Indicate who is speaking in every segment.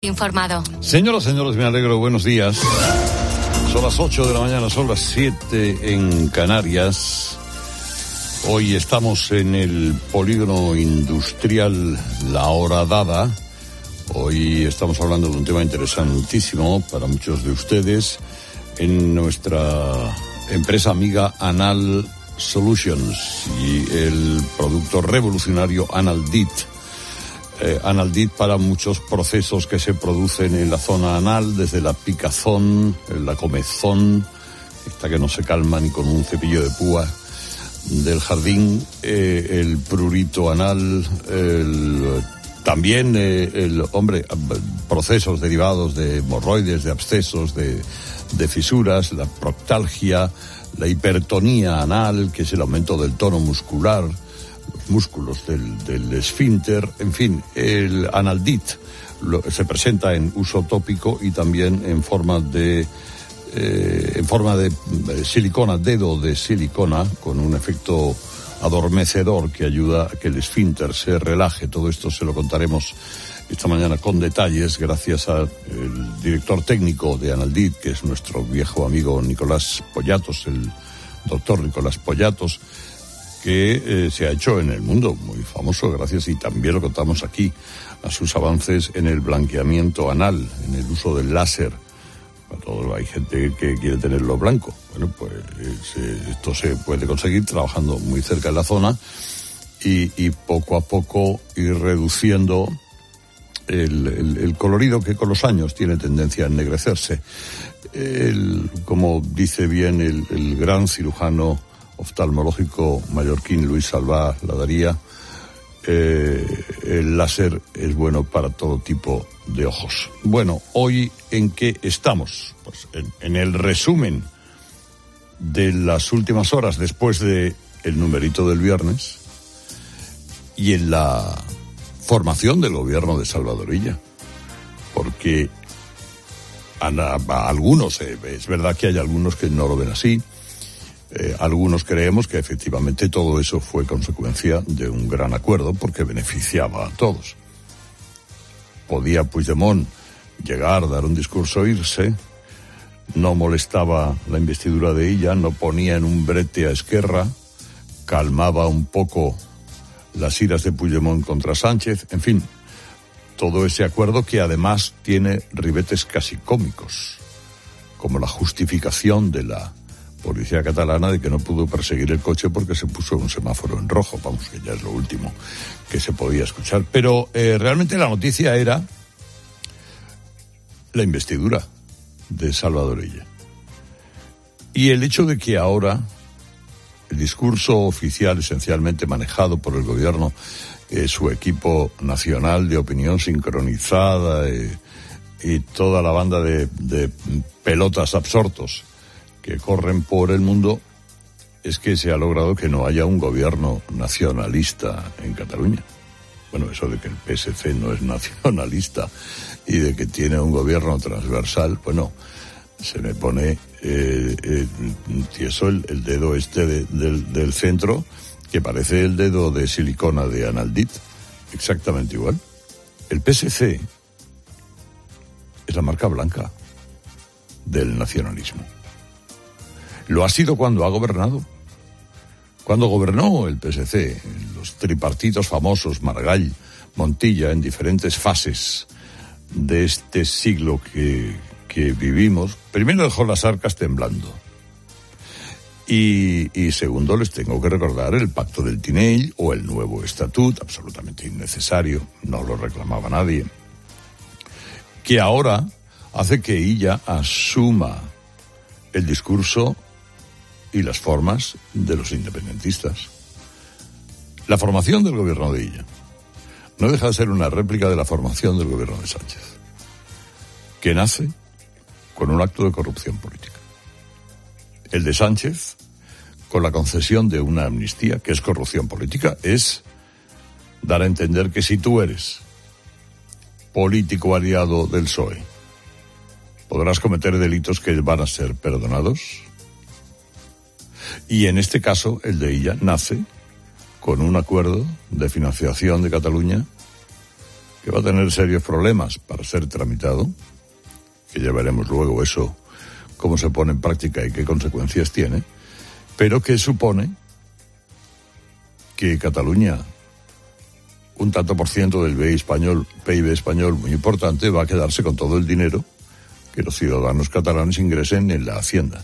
Speaker 1: Informado.
Speaker 2: Señoras, señores, me alegro, buenos días. Son las 8 de la mañana, son las 7 en Canarias. Hoy estamos en el polígono industrial La Horadada. Hoy estamos hablando de un tema interesantísimo para muchos de ustedes en nuestra empresa amiga Anal Solutions y el producto revolucionario Analdit. Analdit para muchos procesos que se producen en la zona anal, desde la picazón, la comezón, esta que no se calma ni con un cepillo de púa del jardín, el prurito anal, también procesos derivados de hemorroides, de abscesos, de fisuras, la proctalgia, la hipertonía anal, que es el aumento del tono muscular, los músculos del esfínter, en fin, el Analdit se presenta en uso tópico y también en forma de silicona, dedo de silicona, con un efecto adormecedor que ayuda a que el esfínter se relaje. Todo esto se lo contaremos esta mañana con detalles, gracias al director técnico de Analdit, que es nuestro viejo amigo Nicolás Pollatos, el doctor Nicolás Pollatos, que se ha hecho en el mundo muy famoso, gracias, y también lo contamos aquí, a sus avances en el blanqueamiento anal, en el uso del láser. Hay gente que quiere tenerlo blanco. Bueno, pues esto se puede conseguir trabajando muy cerca de la zona y poco a poco ir reduciendo el colorido que con los años tiene tendencia a ennegrecerse. Como dice bien el gran cirujano oftalmológico mallorquín Luis Salvá Ladaría, el láser es bueno para todo tipo de ojos. Bueno, hoy ¿en qué estamos? Pues en el resumen de las últimas horas después de el numerito del viernes y en la formación del gobierno de Salvador Illa, porque a algunos, es verdad que hay algunos que no lo ven así. Algunos creemos que efectivamente todo eso fue consecuencia de un gran acuerdo porque beneficiaba a todos. Podía Puigdemont llegar, dar un discurso, irse, no molestaba la investidura de Illa, no ponía en un brete a Esquerra, calmaba un poco las iras de Puigdemont contra Sánchez, en fin, todo ese acuerdo que además tiene ribetes casi cómicos, como la justificación de la policía catalana de que no pudo perseguir el coche porque se puso un semáforo en rojo. Vamos, que ya es lo último que se podía escuchar. Pero realmente la noticia era la investidura de Salvador Illa. Y el hecho de que ahora el discurso oficial, esencialmente manejado por el gobierno, su equipo nacional de opinión sincronizada y toda la banda de pelotas absortos que corren por el mundo, es que se ha logrado que no haya un gobierno nacionalista en Cataluña. Bueno, eso de que el PSC no es nacionalista y de que tiene un gobierno transversal, bueno, se me pone tieso el dedo del centro, que parece el dedo de silicona de Analdit, exactamente igual. El PSC es la marca blanca del nacionalismo. Lo ha sido cuando ha gobernado. Cuando gobernó el PSC, los tripartitos famosos, Maragall, Montilla, en diferentes fases de este siglo que vivimos, primero dejó las arcas temblando. Y segundo, les tengo que recordar el Pacto del Tinell o el nuevo Estatut, absolutamente innecesario, no lo reclamaba nadie, que ahora hace que Illa asuma el discurso y las formas de los independentistas. La formación del gobierno de Illa no deja de ser una réplica de la formación del gobierno de Sánchez, que nace con un acto de corrupción política. El de Sánchez, con la concesión de una amnistía, que es corrupción política, es dar a entender que si tú eres político aliado del PSOE, podrás cometer delitos que van a ser perdonados. Y en este caso, el de Illa nace con un acuerdo de financiación de Cataluña que va a tener serios problemas para ser tramitado, que ya veremos luego eso, cómo se pone en práctica y qué consecuencias tiene, pero que supone que Cataluña, un tanto por ciento del PIB español muy importante, va a quedarse con todo el dinero que los ciudadanos catalanes ingresen en la Hacienda,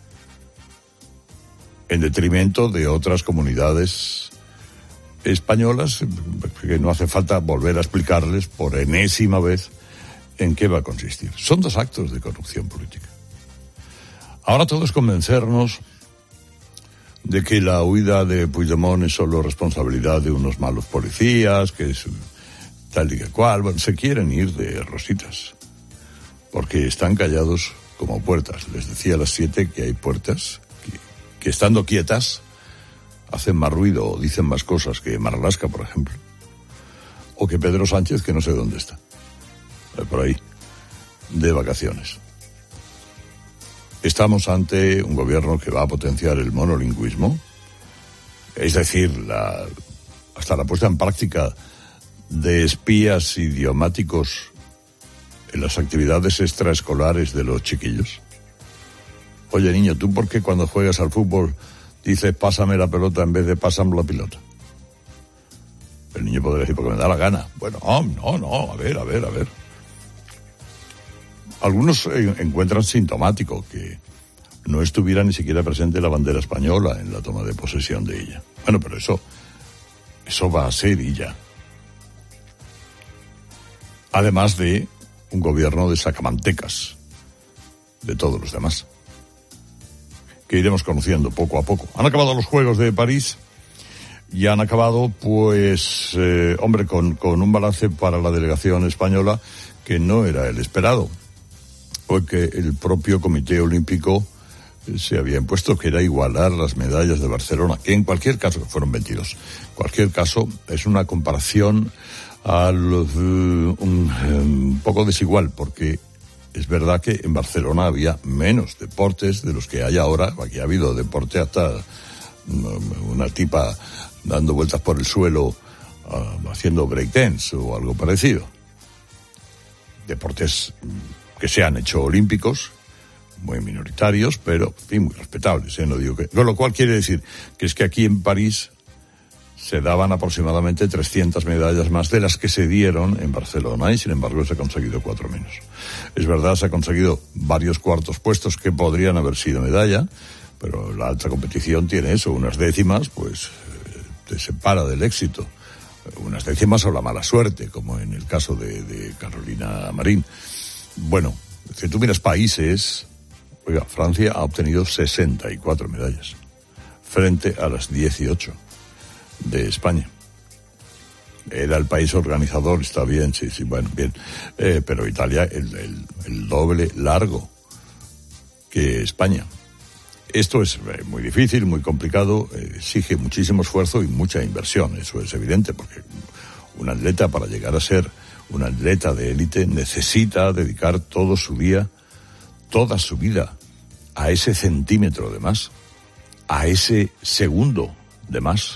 Speaker 2: en detrimento de otras comunidades españolas, que no hace falta volver a explicarles por enésima vez en qué va a consistir. Son 2 actos de corrupción política. Ahora todo es convencernos de que la huida de Puigdemont es solo responsabilidad de unos malos policías, que es tal y que cual. Bueno, se quieren ir de rositas, porque están callados como puertas. Les decía a las 7 que hay puertas que estando quietas hacen más ruido o dicen más cosas que Marlaska, por ejemplo, o que Pedro Sánchez, que no sé dónde está, por ahí, de vacaciones. Estamos ante un gobierno que va a potenciar el monolingüismo, es decir, hasta la puesta en práctica de espías idiomáticos en las actividades extraescolares de los chiquillos. Oye, niño, ¿tú por qué cuando juegas al fútbol dices pásame la pelota en vez de pásame la pelota? El niño podría decir porque me da la gana. Bueno, no, a ver. Algunos encuentran sintomático que no estuviera ni siquiera presente la bandera española en la toma de posesión de ella. Bueno, pero eso va a ser y ya. Además de un gobierno de sacamantecas de todos los demás, que iremos conociendo poco a poco. Han acabado los Juegos de París y han acabado, pues, con un balance para la delegación española que no era el esperado, porque el propio Comité Olímpico se había impuesto que era igualar las medallas de Barcelona, que en cualquier caso, que fueron 22, en cualquier caso es una comparación un poco desigual, porque es verdad que en Barcelona había menos deportes de los que hay ahora. Aquí ha habido deporte hasta una tipa dando vueltas por el suelo haciendo breakdance o algo parecido. Deportes que se han hecho olímpicos, muy minoritarios, pero muy respetables, no digo que. Con lo cual quiere decir que es que aquí en París se daban aproximadamente 300 medallas más de las que se dieron en Barcelona y sin embargo se ha conseguido 4 menos. Es verdad, se ha conseguido varios cuartos puestos que podrían haber sido medalla, pero la alta competición tiene eso, unas décimas, pues te separa del éxito. Unas décimas o la mala suerte, como en el caso de Carolina Marín. Bueno, si tú miras países, oiga, Francia ha obtenido 64 medallas frente a las 18 de España. Era el país organizador, está bien, sí, bueno, bien. Pero Italia el doble largo que España. Esto es muy difícil, muy complicado, exige muchísimo esfuerzo y mucha inversión, eso es evidente, porque un atleta, para llegar a ser un atleta de élite, necesita dedicar todo su día, toda su vida, a ese centímetro de más, a ese segundo de más.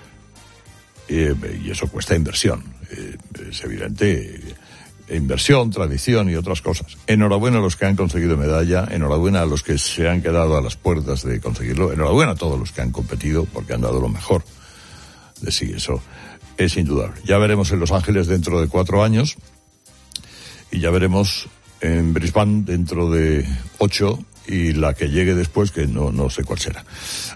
Speaker 2: Y eso cuesta inversión, es evidente, inversión, tradición y otras cosas. Enhorabuena a los que han conseguido medalla, enhorabuena a los que se han quedado a las puertas de conseguirlo, enhorabuena a todos los que han competido porque han dado lo mejor de sí, eso es indudable. Ya veremos en Los Ángeles dentro de 4 años y ya veremos en Brisbane dentro de 8 y la que llegue después, que no sé cuál será.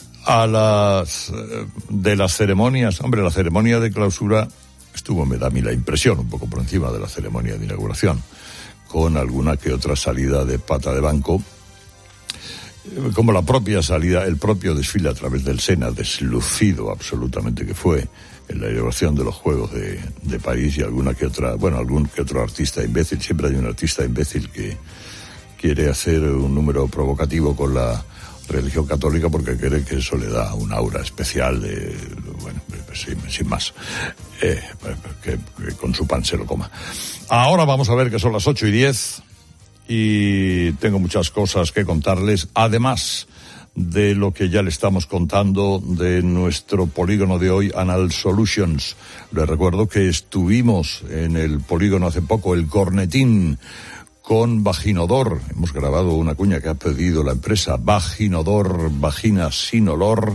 Speaker 2: De las ceremonias, la ceremonia de clausura me da a mí la impresión, un poco por encima de la ceremonia de inauguración, con alguna que otra salida de pata de banco, como la propia salida, el propio desfile a través del Sena, deslucido absolutamente que fue en la inauguración de los Juegos de París, y algún que otro artista imbécil. Siempre hay un artista imbécil que quiere hacer un número provocativo con la religión católica porque cree que eso le da un aura especial sin más, que con su pan se lo coma. Ahora vamos a ver que son las 8:10 y tengo muchas cosas que contarles, además de lo que ya le estamos contando de nuestro polígono de hoy, Anal Solutions. Les recuerdo que estuvimos en el polígono hace poco, el Cornetín, con Vaginodor. Hemos grabado una cuña que ha pedido la empresa, Vaginodor, vagina sin olor.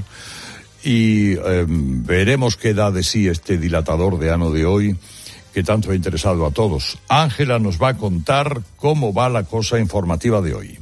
Speaker 2: Y veremos qué da de sí este dilatador de ano de hoy, que tanto ha interesado a todos. Ángela nos va a contar cómo va la cosa informativa de hoy.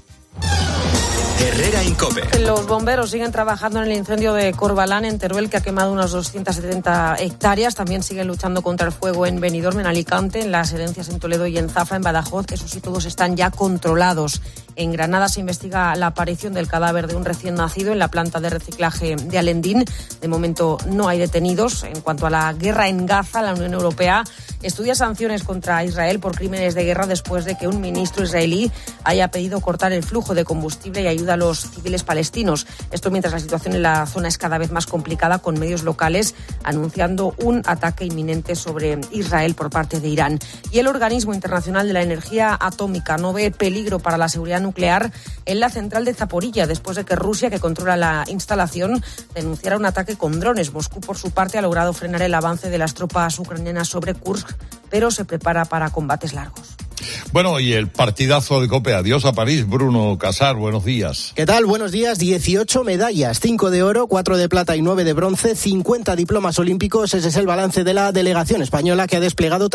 Speaker 1: Herrera Incope.
Speaker 3: Los bomberos siguen trabajando en el incendio de Corbalán, en Teruel, que ha quemado unas 270 hectáreas. También siguen luchando contra el fuego en Benidorm, en Alicante, en las herencias en Toledo y en Zafa, en Badajoz. Eso sí, todos están ya controlados. En Granada se investiga la aparición del cadáver de un recién nacido en la planta de reciclaje de Alendín. De momento no hay detenidos. En cuanto a la guerra en Gaza, la Unión Europea estudia sanciones contra Israel por crímenes de guerra después de que un ministro israelí haya pedido cortar el flujo de combustible y ayuda a los civiles palestinos. Esto mientras la situación en la zona es cada vez más complicada, con medios locales anunciando un ataque inminente sobre Israel por parte de Irán. Y el Organismo Internacional de la Energía Atómica no ve peligro para la seguridad nuclear en la central de Zaporilla, después de que Rusia, que controla la instalación, denunciara un ataque con drones. Moscú, por su parte, ha logrado frenar el avance de las tropas ucranianas sobre Kursk, pero se prepara para combates largos.
Speaker 2: Bueno, y el partidazo de COPE. Adiós a París. Bruno Casar, buenos días.
Speaker 4: ¿Qué tal? Buenos días. 18 medallas, 5 de oro, 4 de plata y 9 de bronce, 50 diplomas olímpicos. Ese es el balance de la delegación española, que ha desplegado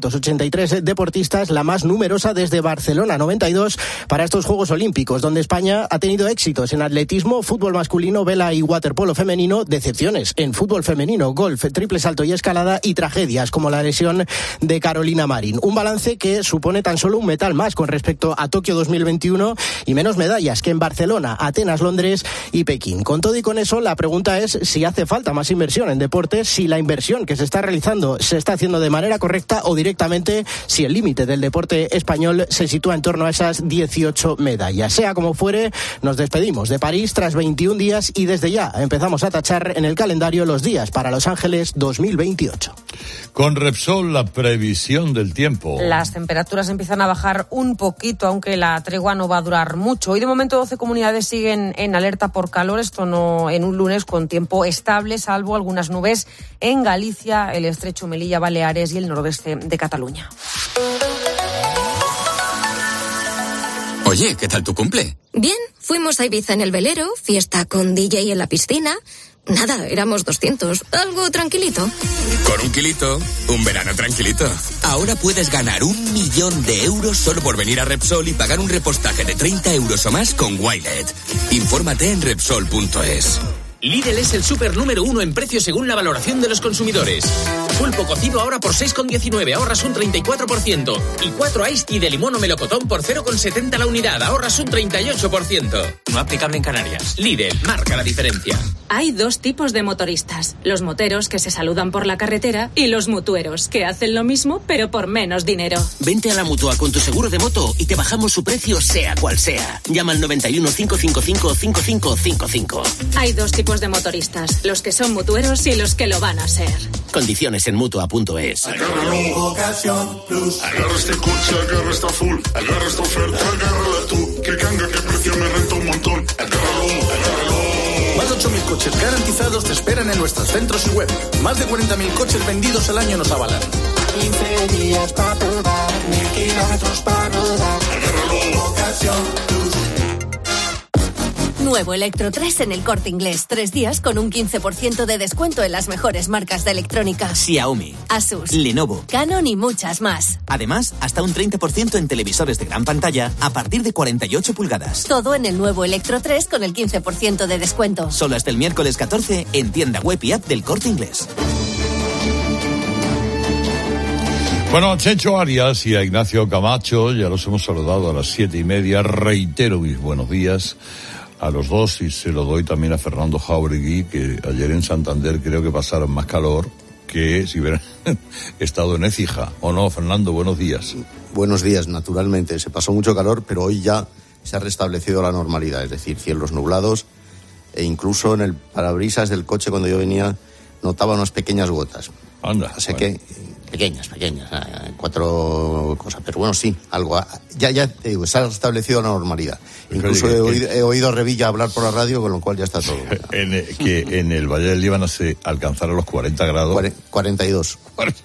Speaker 4: 383 deportistas, la más numerosa desde Barcelona 92, para estos Juegos Olímpicos, donde España ha tenido éxitos en atletismo, fútbol masculino, vela y waterpolo femenino, decepciones en fútbol femenino, golf, triple salto y escalada, y tragedias como la lesión de Carolina Marín. Un balance que supone tan solo un metal más con respecto a Tokio 2021 y menos medallas que en Barcelona, Atenas, Londres y Pekín. Con todo y con eso, la pregunta es si hace falta más inversión en deportes, si la inversión que se está realizando se está haciendo de manera correcta, o directamente si el límite del deporte español se sitúa en torno a esas 18 medallas. Sea como fuere, nos despedimos de París tras 21 días y desde ya empezamos a tachar en el calendario los días para Los Ángeles 2028.
Speaker 2: Con Repsol, la previsión del tiempo.
Speaker 3: Las temperaturas empiezan a bajar un poquito, aunque la tregua no va a durar mucho. Hoy de momento 12 comunidades siguen en alerta por calor, esto no en un lunes con tiempo estable, salvo algunas nubes en Galicia, el estrecho Melilla, Baleares y el noroeste de Cataluña.
Speaker 1: Oye, ¿qué tal tu cumple?
Speaker 5: Bien, fuimos a Ibiza en el velero, fiesta con DJ en la piscina. Nada, éramos 200, algo tranquilito.
Speaker 1: Con un kilito, un verano tranquilito. Ahora puedes ganar 1 millón de euros solo por venir a Repsol y pagar un repostaje de 30 euros o más con Wilet. Infórmate en Repsol.es.
Speaker 6: Lidl es el súper número 1 en precio según la valoración de los consumidores. Pulpo cocido ahora por 6,19, ahorras un 34%. Y 4 Ice Tea de limón o melocotón por 0,70 la unidad, ahorras un 38%. No aplicable en Canarias. Lidl, marca la diferencia.
Speaker 7: Hay 2 tipos de motoristas. Los moteros, que se saludan por la carretera, y los mutueros, que hacen lo mismo pero por menos dinero.
Speaker 8: Vente a la Mutua con tu seguro de moto y te bajamos su precio sea cual sea. Llama al 91 555 5555.
Speaker 7: Hay 2 tipos de motoristas, los que son mutueros y los que lo van a ser.
Speaker 8: Condiciones en Mutua.es.
Speaker 9: Agárralo, Ocasión Plus. Agarra este coche, agarra esta full. Agarra esta oferta, agárrala tú. Que canga, que precio me renta un montón. Agárralo.
Speaker 10: Más de 8.000 coches garantizados te esperan en nuestros centros y web. Más de 40.000 coches vendidos al año nos avalan.
Speaker 9: 15 días para probar, 1.000 kilómetros para rodar. Agárralo, Ocasión Plus.
Speaker 11: Nuevo Electro 3 en el Corte Inglés. 3 días con un 15% de descuento en las mejores marcas de electrónica.
Speaker 8: Xiaomi,
Speaker 11: Asus,
Speaker 8: Lenovo,
Speaker 11: Canon y muchas más.
Speaker 8: Además, hasta un 30% en televisores de gran pantalla a partir de 48 pulgadas.
Speaker 11: Todo en el nuevo Electro 3 con el 15% de descuento.
Speaker 8: Solo hasta el miércoles 14 en tienda web y app del Corte Inglés.
Speaker 2: Bueno, a Checho Arias y a Ignacio Camacho ya los hemos saludado a las 7:30. Reitero mis buenos días a los dos y se lo doy también a Fernando Jauregui, que ayer en Santander creo que pasaron más calor que si hubieran estado en Écija. ¿O no, Fernando? Buenos días.
Speaker 12: Buenos días, naturalmente. Se pasó mucho calor, pero hoy ya se ha restablecido la normalidad, es decir, cielos nublados, e incluso en el parabrisas del coche cuando yo venía notaba unas pequeñas gotas.
Speaker 2: Anda.
Speaker 12: Así
Speaker 2: bueno.
Speaker 12: que pequeñas, 4 cosas, pero bueno, sí, algo, ya te digo, se ha establecido la normalidad. Incluso he oído a Revilla hablar por la radio, con lo cual ya está todo.
Speaker 2: Que en el Valle del Líbano se alcanzará los 40 grados.
Speaker 12: 42.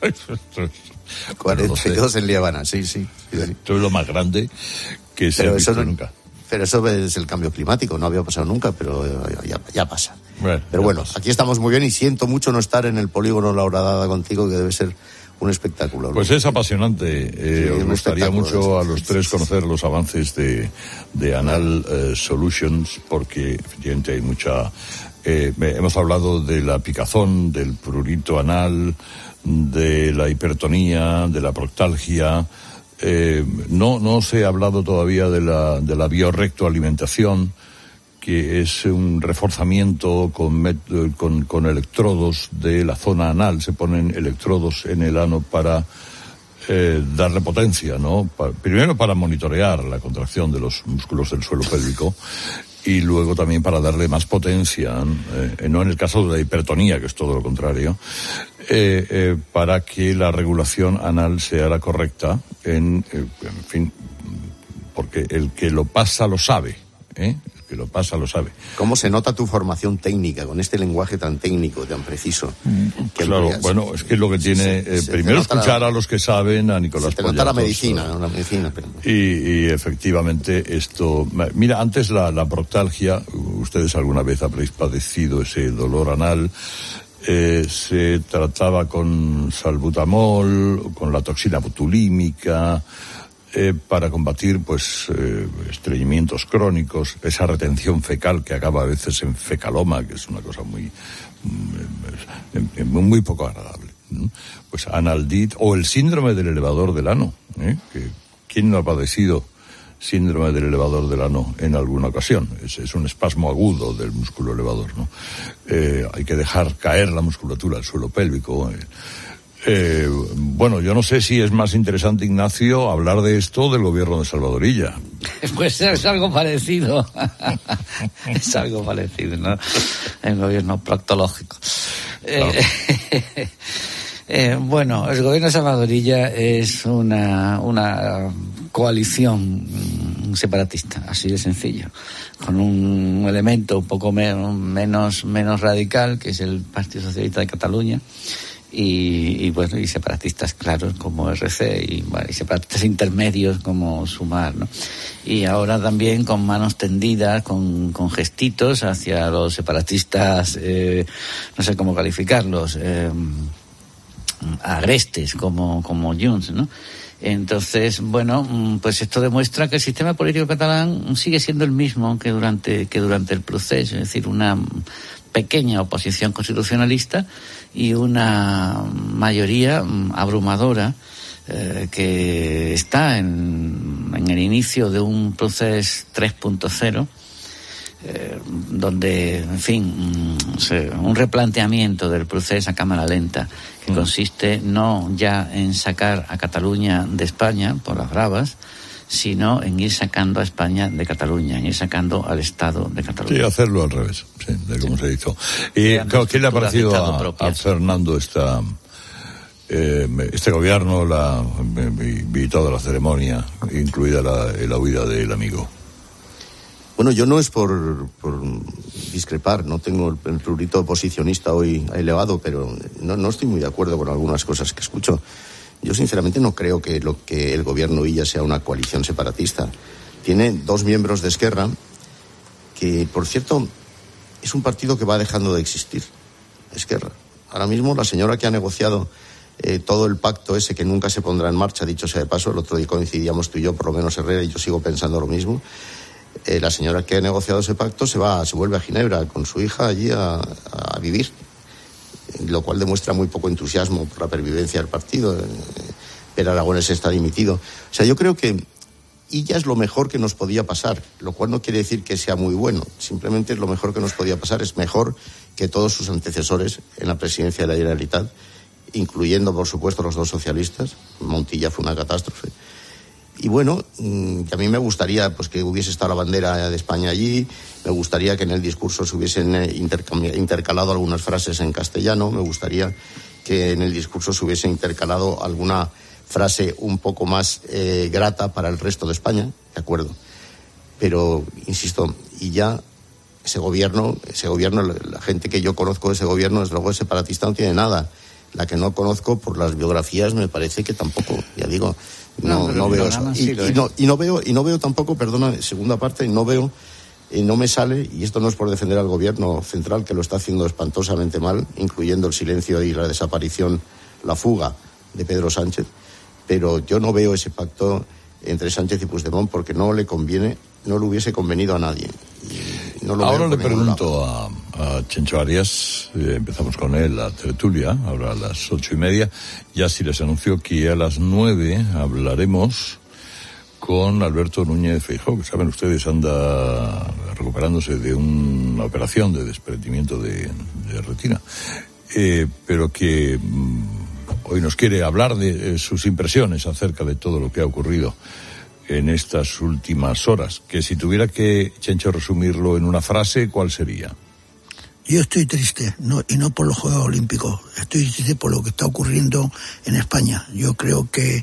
Speaker 12: 42 en Líbano, sí.
Speaker 2: Esto es lo más grande que se ha visto nunca.
Speaker 12: Pero eso es el cambio climático, no había pasado nunca, pero ya pasa.
Speaker 2: Bueno,
Speaker 12: aquí estamos muy bien y siento mucho no estar en el polígono La Horadada contigo, que debe ser un espectáculo, ¿no?
Speaker 2: Pues es apasionante. Os gustaría mucho a los tres conocer los avances de Anal Solutions, porque efectivamente hay mucha... hemos hablado de la picazón, del prurito anal, de la hipertonía, de la proctalgia... No se ha hablado todavía de la biorrectoalimentación, que es un reforzamiento con electrodos de la zona anal. Se ponen electrodos en el ano para darle potencia, ¿no? Primero para monitorear la contracción de los músculos del suelo pélvico y luego también para darle más potencia, no en el caso de la hipertonía, que es todo lo contrario, para que la regulación anal sea la correcta, en fin, porque el que lo pasa lo sabe, El que lo pasa lo sabe.
Speaker 12: ¿Cómo se nota tu formación técnica con este lenguaje tan técnico, tan preciso?
Speaker 2: Claro, bueno, es que lo que tiene... primero escuchar a los que saben, a Nicolás
Speaker 12: Pollatos. Se nota la medicina. Pero...
Speaker 2: Y efectivamente esto... Mira, antes la proctalgia, ustedes alguna vez habréis padecido ese dolor anal, se trataba con salbutamol, con la toxina botulímica, para combatir estreñimientos crónicos, esa retención fecal que acaba a veces en fecaloma, que es una cosa muy poco agradable, ¿no? Pues Analdit, o el síndrome del elevador del ano, ¿quién no ha padecido síndrome del elevador del ano en alguna ocasión? Es un espasmo agudo del músculo elevador, ¿no? Hay que dejar caer la musculatura del suelo pélvico. Bueno, yo no sé si es más interesante, Ignacio, hablar de esto del gobierno de Salvador Illa.
Speaker 13: Pues es algo parecido. Es algo parecido, ¿no? El gobierno proctológico. Claro. Bueno, el gobierno de Salvador Illa es una coalición separatista, así de sencillo, con un elemento un poco menos radical, que es el Partido Socialista de Cataluña, y separatistas claros como RC y separatistas intermedios como Sumar, ¿no? Y ahora también con manos tendidas, con gestitos hacia los separatistas, no sé cómo calificarlos, agrestes como Junts, ¿no? Entonces, bueno, pues esto demuestra que el sistema político catalán sigue siendo el mismo que durante el proceso, es decir, una pequeña oposición constitucionalista y una mayoría abrumadora que está en el inicio de un proceso 3.0, donde, en fin, un replanteamiento del proceso a cámara lenta, que consiste no ya en sacar a Cataluña de España por las bravas, sino en ir sacando a España de Cataluña, en ir sacando al Estado de Cataluña.
Speaker 2: Sí, hacerlo al revés, sí, de cómo se hizo. ¿Y qué le ha parecido a Fernando este gobierno, y toda la ceremonia, incluida la huida del amigo?
Speaker 12: Bueno, yo no es por discrepar, no tengo el prurito oposicionista hoy elevado, pero no estoy muy de acuerdo con algunas cosas que escucho. Yo sinceramente no creo que el gobierno Illa sea una coalición separatista. Tiene 2 miembros de Esquerra, que por cierto es un partido que va dejando de existir, Esquerra. Ahora mismo la señora que ha negociado todo el pacto ese que nunca se pondrá en marcha, dicho sea de paso, el otro día coincidíamos tú y yo, por lo menos Herrera, y yo sigo pensando lo mismo. La señora que ha negociado ese pacto se vuelve a Ginebra con su hija allí a vivir, lo cual demuestra muy poco entusiasmo por la pervivencia del partido. Pero Aragonés está dimitido. O sea, yo creo que Illa es lo mejor que nos podía pasar, lo cual no quiere decir que sea muy bueno, simplemente es lo mejor que nos podía pasar, es mejor que todos sus antecesores en la presidencia de la Generalitat, incluyendo, por supuesto, los 2 socialistas. Montilla fue una catástrofe. Y bueno, que a mí me gustaría pues que hubiese estado la bandera de España allí, me gustaría que en el discurso se hubiesen intercalado algunas frases en castellano, me gustaría que en el discurso se hubiese intercalado alguna frase un poco más grata para el resto de España, de acuerdo. Pero, insisto, y ya ese gobierno, la gente que yo conozco de ese gobierno, desde luego, separatista no tiene nada. La que no conozco por las biografías me parece que tampoco, ya digo, no veo eso. Y no veo tampoco, perdona, segunda parte, no me sale, y esto no es por defender al gobierno central, que lo está haciendo espantosamente mal, incluyendo el silencio y la desaparición, la fuga de Pedro Sánchez, pero yo no veo ese pacto entre Sánchez y Puigdemont porque no le hubiese convenido a nadie.
Speaker 2: Ahora le pregunto a Chencho Arias, empezamos con él la tertulia, ahora a las 8:30, ya sí les anunció que a las 9 hablaremos con Alberto Núñez Feijóo, que saben ustedes anda recuperándose de una operación de desprendimiento de retina, pero que hoy nos quiere hablar de sus impresiones acerca de todo lo que ha ocurrido en estas últimas horas, que si tuviera que, Chencho, resumirlo en una frase, ¿cuál sería?
Speaker 14: Yo estoy triste, y no por los Juegos Olímpicos, estoy triste por lo que está ocurriendo en España. Yo creo que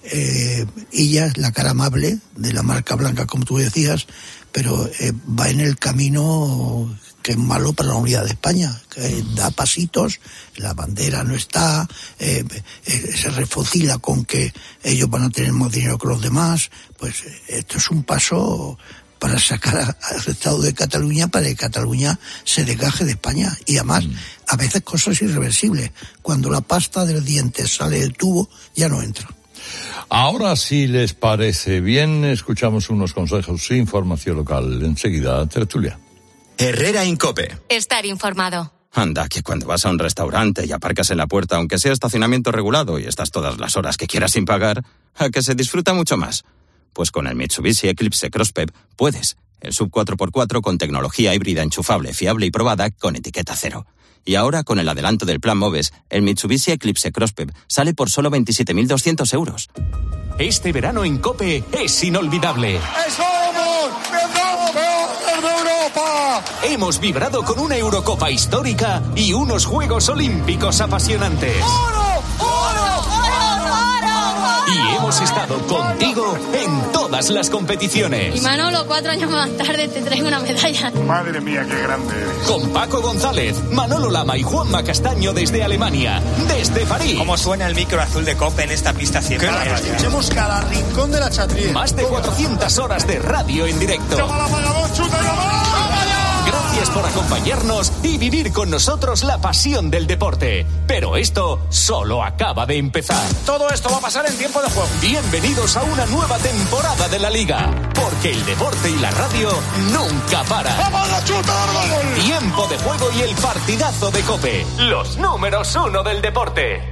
Speaker 14: ella es la cara amable de la marca blanca, como tú decías, pero va en el camino que es malo para la unidad de España, que da pasitos, la bandera no está, se refocila con que ellos van a tener más dinero que los demás. Pues esto es un paso para sacar al Estado de Cataluña, para que Cataluña se desgaje de España. Y además, a veces cosas irreversibles. Cuando la pasta del diente sale del tubo, ya no entra.
Speaker 2: Ahora, si les parece bien, escuchamos unos consejos e información local. Enseguida, tertulia.
Speaker 15: Herrera Incope.
Speaker 16: Estar informado.
Speaker 15: Anda, que cuando vas a un restaurante y aparcas en la puerta, aunque sea estacionamiento regulado y estás todas las horas que quieras sin pagar, a que se disfruta mucho más. Pues con el Mitsubishi Eclipse Crosspep puedes. El sub 4x4 con tecnología híbrida enchufable, fiable y probada con etiqueta cero. Y ahora, con el adelanto del plan MOVES, el Mitsubishi Eclipse Crosspep sale por solo 27.200 euros.
Speaker 17: Este verano en COPE es inolvidable. Hemos vibrado con una Eurocopa histórica y unos Juegos Olímpicos apasionantes.
Speaker 18: ¡Oro! ¡Oro! ¡Oro! ¡Oro!
Speaker 17: Y hemos estado contigo en todas las competiciones.
Speaker 19: Y Manolo, 4 años más tarde te traigo una medalla.
Speaker 9: Madre mía, qué grande eres.
Speaker 17: Con Paco González, Manolo Lama y Juanma Castaño desde Alemania, desde París.
Speaker 20: ¿Cómo suena el micro azul de COPE en esta pista siempre?
Speaker 21: Escuchemos cada rincón de la chatrilla.
Speaker 17: Más de 400 horas de radio en directo. Gracias por acompañarnos y vivir con nosotros la pasión del deporte. Pero esto solo acaba de empezar.
Speaker 20: Todo esto va a pasar en tiempo de juego.
Speaker 17: Bienvenidos a una nueva temporada de la Liga, porque el deporte y la radio nunca paran.
Speaker 21: ¡Vamos a chutar, vamos!
Speaker 17: Tiempo de juego y el partidazo de COPE. Los números 1 del deporte.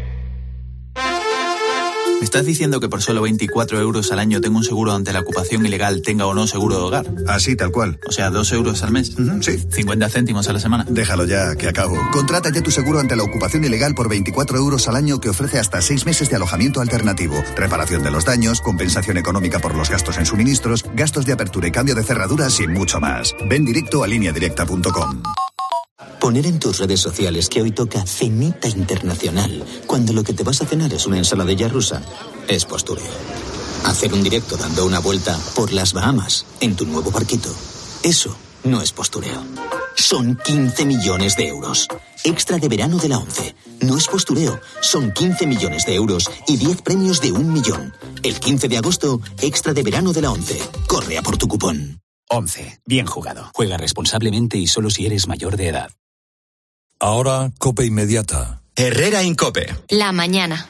Speaker 22: ¿Me estás diciendo que por solo 24 euros al año tengo un seguro ante la ocupación ilegal, tenga o no seguro de hogar?
Speaker 23: Así, tal cual.
Speaker 22: O sea, 2 euros al mes.
Speaker 23: Sí.
Speaker 22: 50 céntimos a la semana.
Speaker 23: Déjalo ya, que acabo. Contrata ya tu seguro ante la ocupación ilegal por 24 euros al año, que ofrece hasta 6 meses de alojamiento alternativo, reparación de los daños, compensación económica por los gastos en suministros, gastos de apertura y cambio de cerraduras y mucho más. Ven directo a lineadirecta.com.
Speaker 24: Poner en tus redes sociales que hoy toca cenita internacional, cuando lo que te vas a cenar es una ensaladilla rusa, es postureo. Hacer un directo dando una vuelta por las Bahamas en tu nuevo barquito, eso no es postureo. Son 15 millones de euros. Extra de verano de la ONCE. No es postureo, son 15 millones de euros y 10 premios de 1 millón. El 15 de agosto, extra de verano de la ONCE. Corre a por tu cupón.
Speaker 25: ONCE. Bien jugado. Juega responsablemente y solo si eres mayor de edad.
Speaker 26: Ahora, COPE Inmediata.
Speaker 15: Herrera Incope.
Speaker 16: La mañana.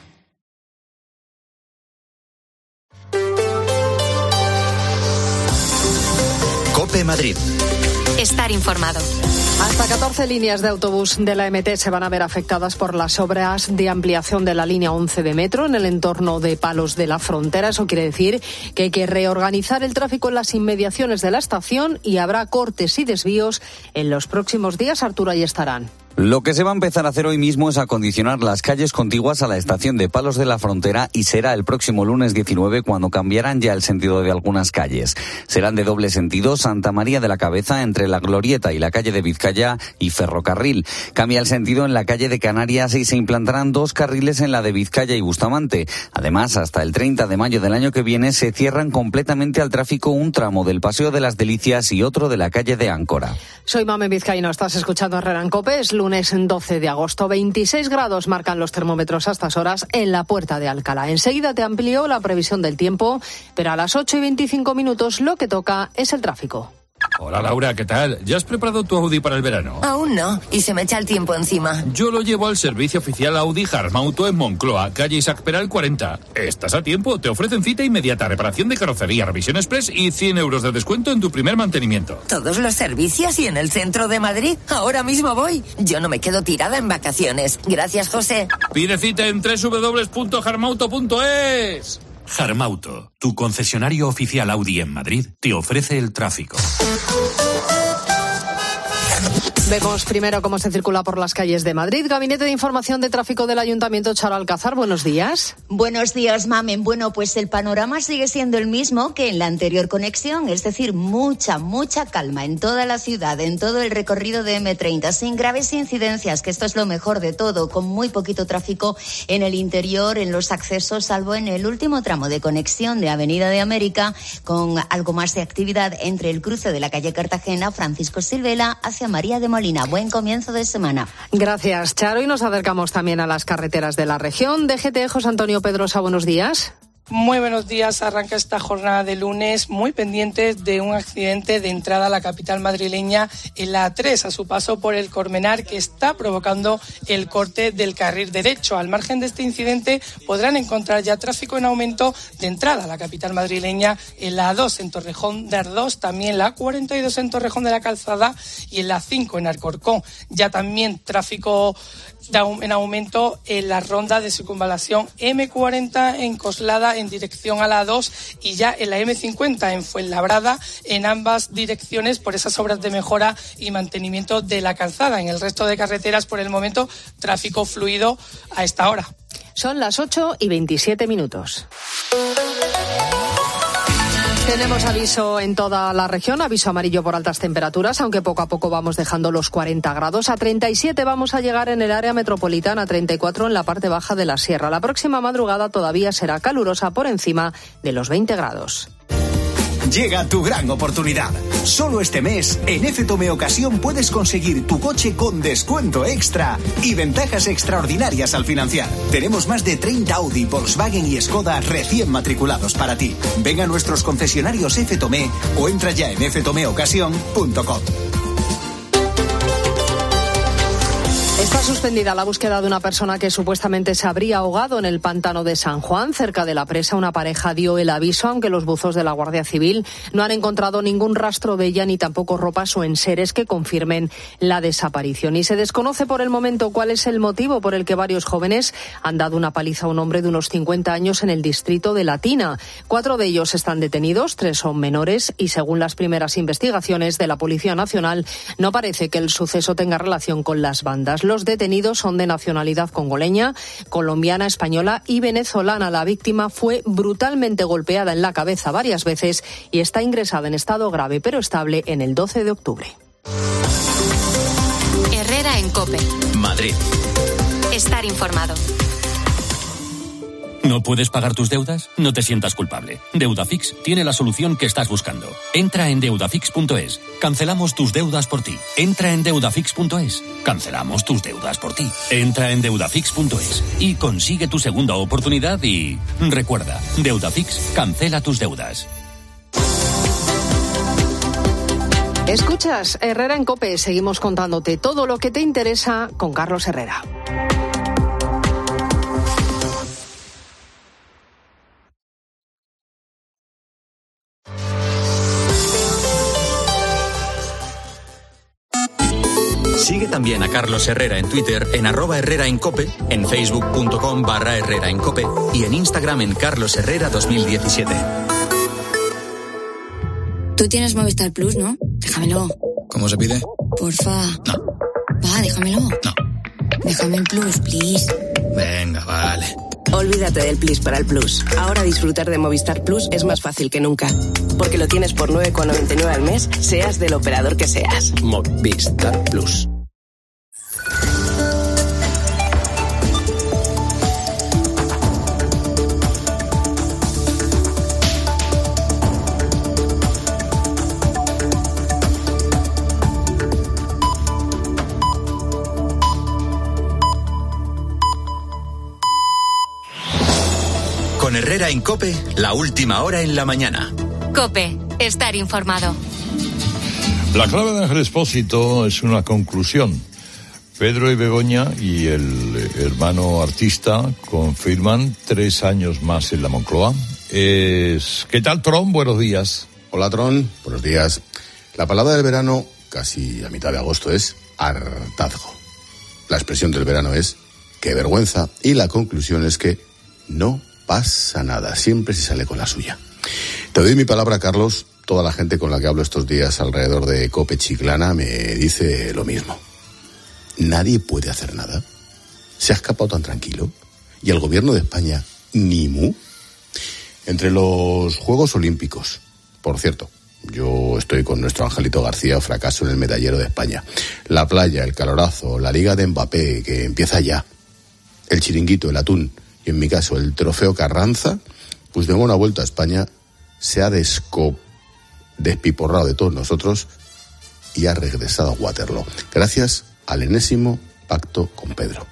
Speaker 15: COPE Madrid.
Speaker 16: Estar informado.
Speaker 27: Hasta 14 líneas de autobús de la MT se van a ver afectadas por las obras de ampliación de la línea 11 de metro en el entorno de Palos de la Frontera. Eso quiere decir que hay que reorganizar el tráfico en las inmediaciones de la estación y habrá cortes y desvíos en los próximos días. Arturo, ahí estarán.
Speaker 1: Lo que se va a empezar a hacer hoy mismo es acondicionar las calles contiguas a la estación de Palos de la Frontera y será el próximo lunes 19 cuando cambiarán ya el sentido de algunas calles. Serán de doble sentido Santa María de la Cabeza entre la Glorieta y la calle de Vizcaya y Ferrocarril. Cambia el sentido en la calle de Canarias y se implantarán 2 carriles en la de Vizcaya y Bustamante. Además, hasta el 30 de mayo del año que viene se cierran completamente al tráfico un tramo del Paseo de las Delicias y otro de la calle de Áncora.
Speaker 27: Soy Mamen Vizcaíno, estás escuchando Herrera en COPE. Es lunes 12 de agosto, 26 grados marcan los termómetros a estas horas en la Puerta de Alcalá. Enseguida te amplío la previsión del tiempo, pero a las 8:25 lo que toca es el tráfico.
Speaker 3: Hola Laura, ¿qué tal? ¿Ya has preparado tu Audi para el verano?
Speaker 4: Aún no, y se me echa el tiempo encima.
Speaker 3: Yo lo llevo al servicio oficial Audi Harmauto en Moncloa, calle Isaac Peral 40. Estás a tiempo, te ofrecen cita inmediata, reparación de carrocería, revisión express y 100 euros de descuento en tu primer mantenimiento.
Speaker 4: ¿Todos los servicios y en el centro de Madrid? Ahora mismo voy. Yo no me quedo tirada en vacaciones. Gracias, José.
Speaker 3: Pide cita en www.harmauto.es.
Speaker 5: Harmauto, tu concesionario oficial Audi en Madrid, te ofrece el tráfico.
Speaker 27: Vemos primero cómo se circula por las calles de Madrid. Gabinete de Información de Tráfico del Ayuntamiento, Charo Alcázar, buenos días.
Speaker 6: Buenos días, Mamen. Bueno, pues el panorama sigue siendo el mismo que en la anterior conexión, es decir, mucha calma en toda la ciudad, en todo el recorrido de M30, sin graves incidencias, que esto es lo mejor de todo, con muy poquito tráfico en el interior, en los accesos, salvo en el último tramo de conexión de Avenida de América, con algo más de actividad entre el cruce de la calle Cartagena, Francisco Silvela, hacia María de Molina. Buen comienzo de semana.
Speaker 27: Gracias, Charo. Y nos acercamos también a las carreteras de la región. DGT, José Antonio Pedrosa, buenos días.
Speaker 7: Muy buenos días. Arranca esta jornada de lunes muy pendientes de un accidente de entrada a la capital madrileña en la A3, a su paso por el Colmenar, que está provocando el corte del carril derecho. Al margen de este incidente podrán encontrar ya tráfico en aumento de entrada a la capital madrileña en la A2 en Torrejón de Ardós, también la A42 en Torrejón de la Calzada y en la A5 en Alcorcón. Ya también tráfico en aumento en la ronda de circunvalación M40 en Coslada en dirección a la A2 y ya en la M50 en Fuenlabrada en ambas direcciones por esas obras de mejora y mantenimiento de la calzada. En el resto de carreteras por el momento tráfico fluido a esta hora.
Speaker 27: Son las 8:27. Tenemos aviso en toda la región, aviso amarillo por altas temperaturas, aunque poco a poco vamos dejando los 40 grados. A 37 vamos a llegar en el área metropolitana, a 34 en la parte baja de la sierra. La próxima madrugada todavía será calurosa por encima de los 20 grados.
Speaker 10: Llega tu gran oportunidad. Solo este mes, en FTOME Ocasión puedes conseguir tu coche con descuento extra y ventajas extraordinarias al financiar. Tenemos más de 30 Audi, Volkswagen y Skoda recién matriculados para ti. Ven a nuestros concesionarios FTOME o entra ya en ftomeocasión.com.
Speaker 27: Está suspendida la búsqueda de una persona que supuestamente se habría ahogado en el pantano de San Juan. Cerca de la presa, una pareja dio el aviso, aunque los buzos de la Guardia Civil no han encontrado ningún rastro de ella ni tampoco ropas o enseres que confirmen la desaparición. Y se desconoce por el momento cuál es el motivo por el que varios jóvenes han dado una paliza a un hombre de unos 50 años en el distrito de Latina. 4 de ellos están detenidos, 3 son menores y según las primeras investigaciones de la Policía Nacional, no parece que el suceso tenga relación con las bandas. Los detenidos son de nacionalidad congoleña, colombiana, española y venezolana. La víctima fue brutalmente golpeada en la cabeza varias veces y está ingresada en estado grave pero estable en el 12 de octubre.
Speaker 16: Herrera en COPE.
Speaker 25: Madrid.
Speaker 16: Estar informado.
Speaker 25: ¿No puedes pagar tus deudas? No te sientas culpable. Deudafix tiene la solución que estás buscando. Entra en deudafix.es. Cancelamos tus deudas por ti. Entra en deudafix.es. Cancelamos tus deudas por ti. Entra en deudafix.es y consigue tu segunda oportunidad y... recuerda, Deudafix cancela tus deudas.
Speaker 27: Escuchas Herrera en COPE. Seguimos contándote todo lo que te interesa con Carlos Herrera.
Speaker 15: Sigue también a Carlos Herrera en Twitter en @HerreraEnCope, en Facebook.com/HerreraEnCope y en Instagram en CarlosHerrera2017.
Speaker 28: Tú tienes Movistar Plus, ¿no? Déjamelo.
Speaker 15: ¿Cómo se pide?
Speaker 28: Porfa.
Speaker 15: No.
Speaker 2: Va, déjamelo.
Speaker 8: No.
Speaker 2: Déjame el Plus, please.
Speaker 8: Venga, vale.
Speaker 11: Olvídate del Plus para el Plus. Ahora disfrutar de Movistar Plus es más fácil que nunca. Porque lo tienes por 9,99 al mes, seas del operador que seas.
Speaker 8: Movistar Plus.
Speaker 12: Con Herrera en COPE, la última hora en la mañana.
Speaker 16: COPE, estar informado.
Speaker 26: La clave de Ángel Expósito es una conclusión. Pedro y Begoña y el hermano artista confirman 3 años más en la Moncloa. ¿Qué tal, Tron? Buenos días.
Speaker 13: Hola, Tron. Buenos días. La palabra del verano, casi a mitad de agosto, es hartazgo. La expresión del verano es qué vergüenza, y la conclusión es que no pasa nada, siempre se sale con la suya. Te doy mi palabra, Carlos. Toda la gente con la que hablo estos días alrededor de COPE Chiclana me dice lo mismo. Nadie puede hacer nada. Se ha escapado tan tranquilo. Y el gobierno de España, ni mu. Entre los Juegos Olímpicos, por cierto, yo estoy con nuestro Angelito García, fracaso en el medallero de España. La playa, el calorazo, la liga de Mbappé, que empieza ya. El chiringuito, el atún. Y en mi caso, el trofeo Carranza, pues de una vuelta a España se ha despiporrado de todos nosotros y ha regresado a Waterloo, gracias al enésimo pacto con Pedro.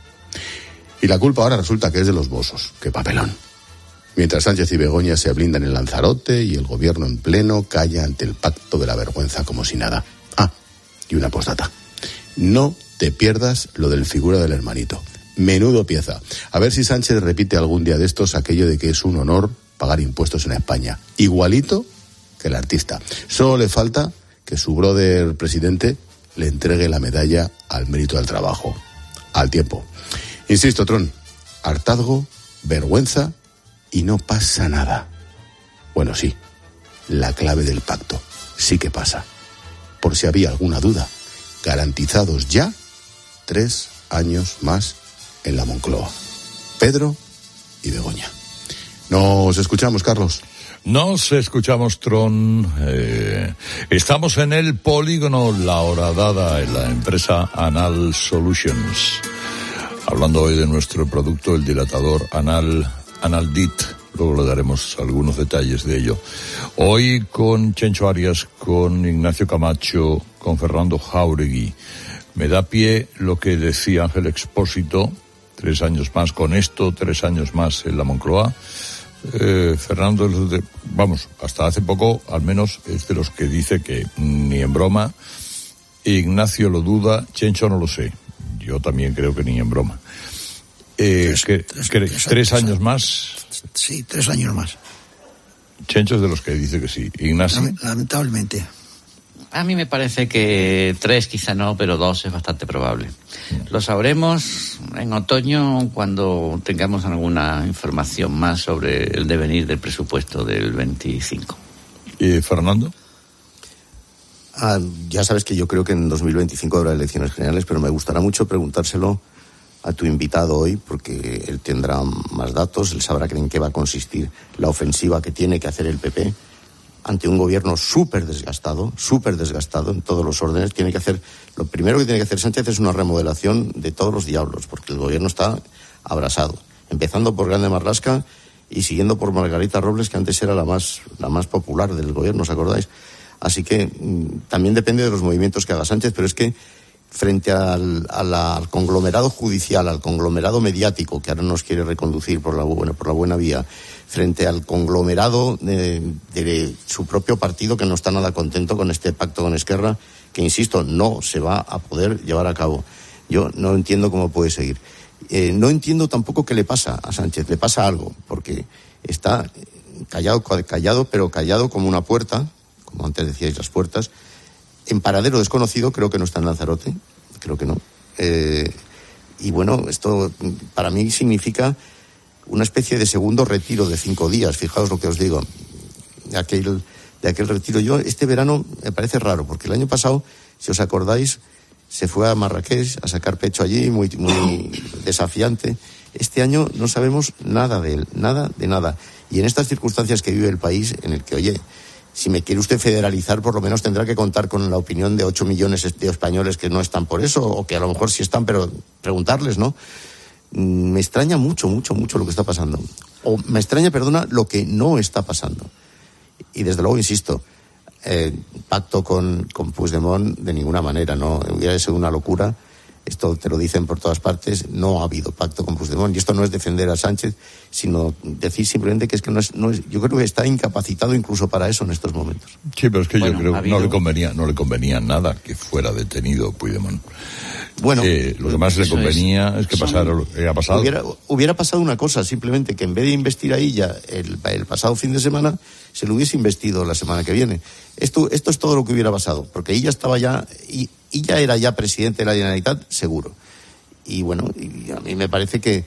Speaker 13: Y la culpa ahora resulta que es de los Mossos. ¡Qué papelón! Mientras Sánchez y Begoña se blindan en Lanzarote y el gobierno en pleno calla ante el pacto de la vergüenza como si nada. Ah, y una postdata. No te pierdas lo del figura del hermanito. Menudo pieza. A ver si Sánchez repite algún día de estos aquello de que es un honor pagar impuestos en España. Igualito que el artista. Solo le falta que su brother presidente le entregue la medalla al mérito del trabajo. Al tiempo. Insisto, Tron, hartazgo, vergüenza y no pasa nada. Bueno, sí, la clave del pacto sí que pasa. Por si había alguna duda, garantizados ya 3 años más en la Moncloa. Pedro y Begoña. Nos escuchamos, Carlos.
Speaker 26: Nos escuchamos, Tron. Estamos en el polígono La Horadada, en la empresa Anal Solutions. Hablando hoy de nuestro producto, el dilatador Analdit. Luego le daremos algunos detalles de ello. Hoy con Chencho Arias, con Ignacio Camacho, con Fernando Jáuregui. Me da pie lo que decía Ángel Expósito, 3 años más con esto, 3 años más en la Moncloa. Fernando, hasta hace poco, al menos, es de los que dice que ni en broma. Ignacio lo duda, Chencho no lo sé. Yo también creo que ni en broma. 3 años más.
Speaker 21: Sí, 3 años más.
Speaker 26: Chencho es de los que dice que sí. Ignacio.
Speaker 21: Lamentablemente.
Speaker 14: A mí me parece que 3 quizá no, pero 2 es bastante probable. Lo sabremos en otoño cuando tengamos alguna información más sobre el devenir del presupuesto del 25.
Speaker 26: ¿Y Fernando?
Speaker 18: Ya sabes que yo creo que en 2025 habrá elecciones generales, pero me gustará mucho preguntárselo a tu invitado hoy, porque él tendrá más datos, él sabrá en qué va a consistir la ofensiva que tiene que hacer el PP ante un gobierno súper desgastado en todos los órdenes. Lo primero que tiene que hacer Sánchez es una remodelación de todos los diablos, porque el gobierno está abrasado, empezando por Grande Marlaska y siguiendo por Margarita Robles, que antes era la más popular del gobierno, ¿os acordáis? Así que también depende de los movimientos que haga Sánchez, pero es que frente al conglomerado judicial, al conglomerado mediático que ahora nos quiere reconducir por la buena vía, frente al conglomerado de su propio partido, que no está nada contento con este pacto con Esquerra, que insisto, no se va a poder llevar a cabo. Yo no entiendo cómo puede seguir. No entiendo tampoco qué le pasa a Sánchez. Le pasa algo, porque está callado, pero callado como una puerta, como antes decíais, las puertas, en paradero desconocido. Creo que no está en Lanzarote, creo que no. Y bueno, esto para mí significa una especie de segundo retiro de 5 días. Fijaos lo que os digo, de aquel retiro. Este verano me parece raro, porque el año pasado, si os acordáis, se fue a Marrakech a sacar pecho allí, muy desafiante. Este año no sabemos nada de él, nada de nada. Y en estas circunstancias que vive el país, en el que, oye, si me quiere usted federalizar, por lo menos tendrá que contar con la opinión de 8 millones de españoles que no están por eso, o que a lo mejor sí están, pero preguntarles, ¿no? Me extraña mucho lo que está pasando. O me extraña, lo que no está pasando. Y desde luego, insisto, pacto con Puigdemont de ninguna manera, ¿no? Hubiera sido una locura. Esto te lo dicen por todas partes. No ha habido pacto con Puigdemont. Y esto no es defender a Sánchez, sino decir simplemente que es que no es, yo creo que está incapacitado incluso para eso en estos momentos.
Speaker 26: Sí, pero es que yo creo que no le convenía nada que fuera detenido Puigdemont. Bueno, lo que más le convenía es que pasara lo que ha pasado.
Speaker 18: Hubiera pasado una cosa, simplemente que en vez de investir ahí ya el pasado fin de semana, se lo hubiese investido la semana que viene. Esto es todo lo que hubiera pasado, porque ella estaba ya y ya era ya presidente de la Generalitat, seguro. Y bueno, y a mí me parece que,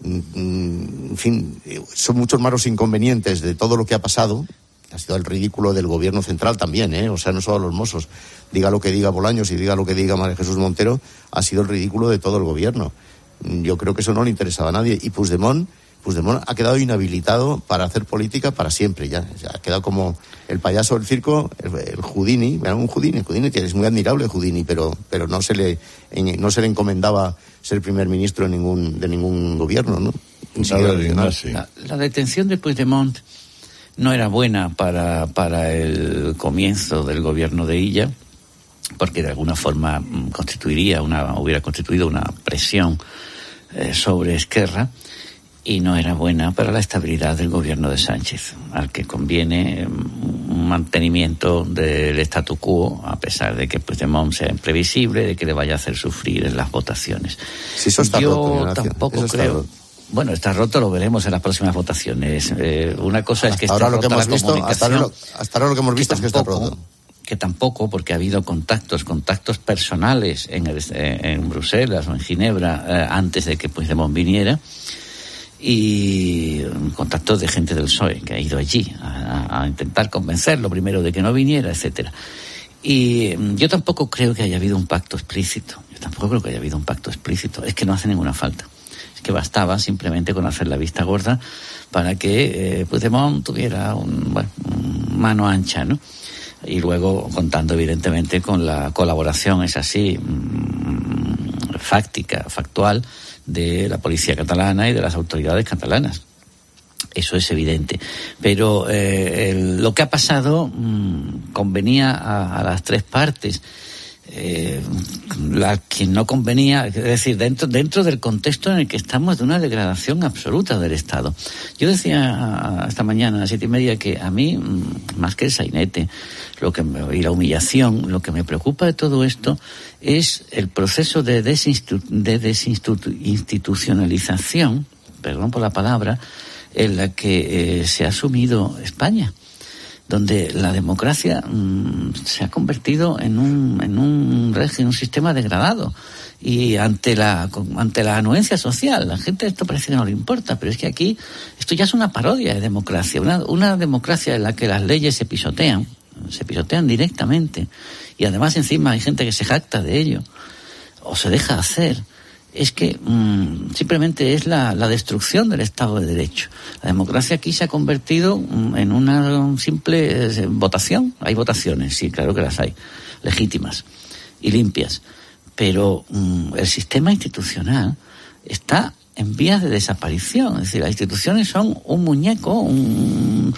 Speaker 18: en fin, son muchos más los inconvenientes de todo lo que ha pasado. Ha sido el ridículo del gobierno central también, o sea, no solo los Mossos. Diga lo que diga Bolaños y diga lo que diga María Jesús Montero, ha sido el ridículo de todo el gobierno. Yo creo que eso no le interesaba a nadie. Y Puigdemont ha quedado inhabilitado para hacer política para siempre ya. O sea, ha quedado como el payaso del circo, el Houdini. Un Houdini que es muy admirable, Houdini, pero no se le encomendaba ser primer ministro de ningún gobierno, ¿no?
Speaker 14: La detención de Puigdemont no era buena para el comienzo del gobierno de Illa, porque de alguna forma hubiera constituido una presión sobre Esquerra, y no era buena para la estabilidad del gobierno de Sánchez, al que conviene un mantenimiento del statu quo, a pesar de que Puigdemont sea imprevisible, de que le vaya a hacer sufrir en las votaciones.
Speaker 18: Si eso está roto,
Speaker 14: tampoco creo. Bueno, está roto, lo veremos en las próximas votaciones. Una cosa es que
Speaker 18: hasta ahora lo que hemos visto, hasta ahora lo que hemos visto es que está roto.
Speaker 14: Que tampoco, porque ha habido contactos personales en Bruselas o en Ginebra antes de que Puigdemont viniera, y contactos de gente del PSOE que ha ido allí a intentar convencerlo primero de que no viniera, etcétera. Y yo tampoco creo que haya habido un pacto explícito. Es que no hace ninguna falta. Es que bastaba simplemente con hacer la vista gorda para que Puigdemont tuviera mano ancha, ¿no? Y luego contando evidentemente con la colaboración, es así, factual, de la policía catalana y de las autoridades catalanas. Eso es evidente. Pero lo que ha pasado convenía a las tres partes. La que no convenía, es decir, dentro del contexto en el que estamos de una degradación absoluta del Estado. Yo decía esta mañana a las 7:30 que a mí, más que el sainete y la humillación, lo que me preocupa de todo esto es el proceso de desinstitucionalización, perdón por la palabra, en la que se ha sumido España, donde la democracia se ha convertido en un régimen, un sistema degradado. Y ante la anuencia social, la gente esto parece que no le importa, pero es que aquí esto ya es una parodia de democracia, una democracia en la que las leyes se pisotean directamente, y además encima hay gente que se jacta de ello, o se deja hacer. Es que simplemente es la destrucción del Estado de Derecho. La democracia aquí se ha convertido en una simple votación. Hay votaciones, sí, claro que las hay, legítimas y limpias. Pero el sistema institucional está en vías de desaparición. Es decir, las instituciones son un muñeco, un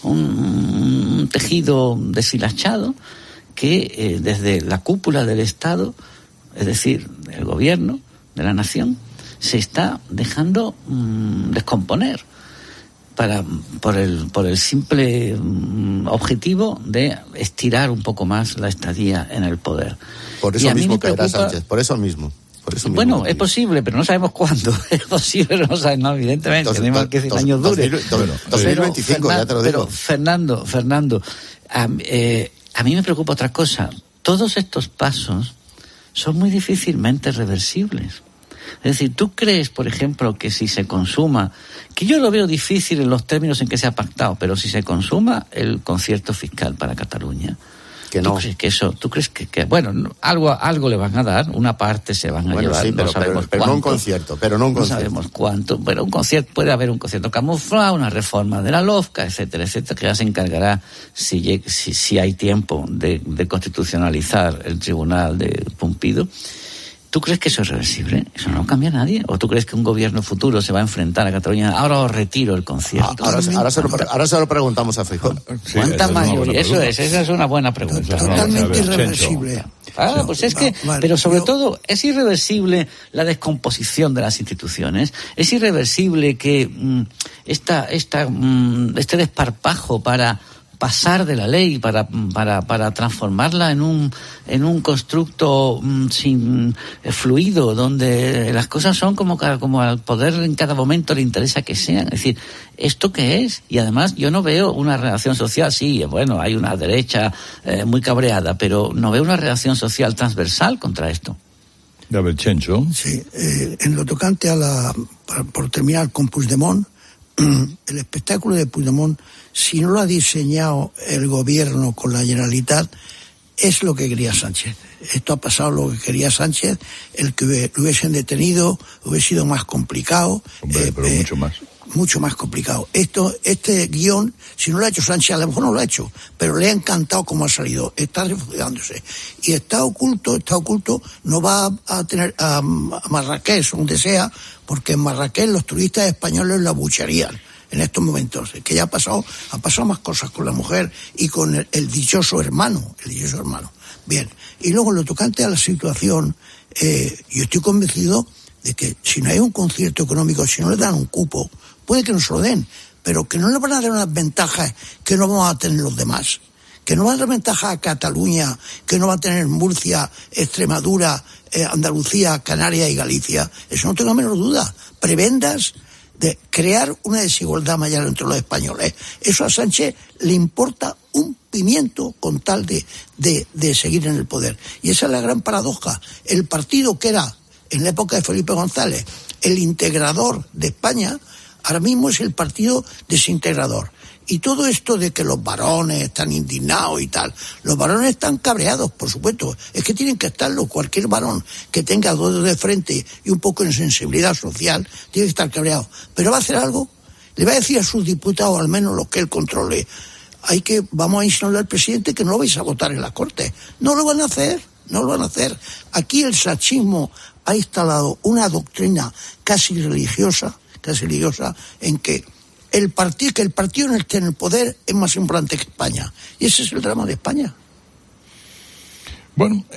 Speaker 14: tejido deshilachado que desde la cúpula del Estado, es decir, el gobierno de la nación, se está dejando descomponer por el simple objetivo de estirar un poco más la estadía en el poder.
Speaker 18: Por eso mismo caerá Sánchez, por eso mismo.
Speaker 14: Bueno, es posible, pero no sabemos cuándo. Es posible, pero no sabemos, no, evidentemente. Tenemos que 100 años dure.
Speaker 18: 2025, ya te lo digo.
Speaker 14: Pero, Fernando, a mí me preocupa otra cosa. Todos estos pasos son muy difícilmente reversibles. Es decir, ¿tú crees, por ejemplo, que si se consuma, que yo lo veo difícil en los términos en que se ha pactado, pero si se consuma el concierto fiscal para Cataluña,
Speaker 18: que no.
Speaker 14: ¿Tú crees que bueno, algo le van a dar, una parte se van a llevar,
Speaker 18: sí, pero,
Speaker 14: no sabemos
Speaker 18: pero
Speaker 14: cuánto.
Speaker 18: No un concierto, pero no un concierto.
Speaker 14: No sabemos cuánto, pero un concierto, puede haber un concierto camuflado, una reforma de la LOFCA, etcétera, etcétera, que ya se encargará si hay tiempo de constitucionalizar el tribunal de Pumpido. ¿Tú crees que eso es reversible? Eso no cambia a nadie. ¿O tú crees que un gobierno futuro se va a enfrentar a Cataluña? Ahora os retiro el concierto.
Speaker 18: Ahora se lo preguntamos a Feijóo.
Speaker 14: Sí, ¿cuánta mayoría? Esa es una buena pregunta.
Speaker 21: Totalmente irreversible.
Speaker 14: Pues es que, pero sobre todo, es irreversible la descomposición de las instituciones. Es irreversible que este desparpajo para pasar de la ley, para transformarla en un constructo fluido, donde las cosas son como al poder en cada momento le interesa que sean. Es decir, ¿esto qué es? Y además yo no veo una reacción social. Sí, bueno, hay una derecha muy cabreada, pero no veo una reacción social transversal contra esto.
Speaker 26: A ver, Chencho.
Speaker 21: Sí, en lo tocante por terminar con Puigdemont, el espectáculo de Puigdemont, si no lo ha diseñado el gobierno con la Generalitat, es lo que quería Sánchez. Esto ha pasado lo que quería Sánchez. El que lo hubiesen detenido hubiese sido más complicado.
Speaker 26: Hombre, pero mucho más.
Speaker 21: Mucho más complicado. Este guión, si no lo ha hecho Sánchez, a lo mejor no lo ha hecho, pero le ha encantado cómo ha salido. Está refugiándose. Y está oculto, no va a tener a Marrakech, donde sea, porque en Marrakech los turistas españoles la abuchearían en estos momentos. Que ya ha pasado más cosas con la mujer y con el dichoso hermano. Bien. Y luego, lo tocante a la situación, yo estoy convencido de que si no hay un concierto económico, si no le dan un cupo, puede que no se lo den, pero que no le van a dar unas ventajas que no vamos a tener los demás. Que no va a dar ventaja a Cataluña, que no va a tener Murcia, Extremadura, Andalucía, Canarias y Galicia. Eso no tengo la menor duda. Prebendas de crear una desigualdad mayor entre los españoles. Eso a Sánchez le importa un pimiento con tal de seguir en el poder. Y esa es la gran paradoja. El partido que era, en la época de Felipe González, el integrador de España, ahora mismo es el partido desintegrador. Y todo esto de que los varones están indignados y tal, los varones están cabreados, por supuesto, es que tienen que estarlo. Cualquier varón que tenga dos dedos de frente y un poco de sensibilidad social tiene que estar cabreado. Pero va a hacer algo, le va a decir a sus diputados, al menos los que él controle, vamos a insinuar al presidente que no lo vais a votar en las Cortes. No lo van a hacer. Aquí el sachismo ha instalado una doctrina casi religiosa, en que el partido no esté en el poder es más importante que España. Y ese es el drama de España.
Speaker 26: Bueno,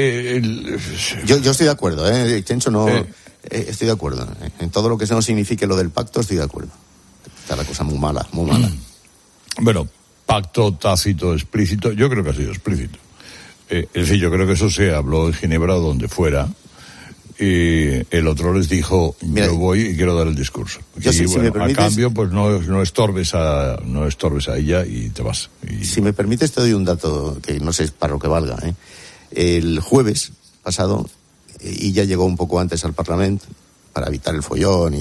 Speaker 18: yo estoy de acuerdo, Chencho, estoy de acuerdo. En todo lo que no signifique lo del pacto, estoy de acuerdo. Está la cosa muy mala.
Speaker 26: Bueno, pacto tácito, explícito, yo creo que ha sido explícito. Es decir, yo creo que eso se habló en Ginebra o donde fuera. Y el otro les dijo, mira, yo voy y quiero dar el discurso. Y
Speaker 18: si me permites,
Speaker 26: a cambio, pues no estorbes a ella y te vas.
Speaker 18: Si me permites, te doy un dato que no sé para lo que valga. El jueves pasado, Illa llegó un poco antes al Parlamento para evitar el follón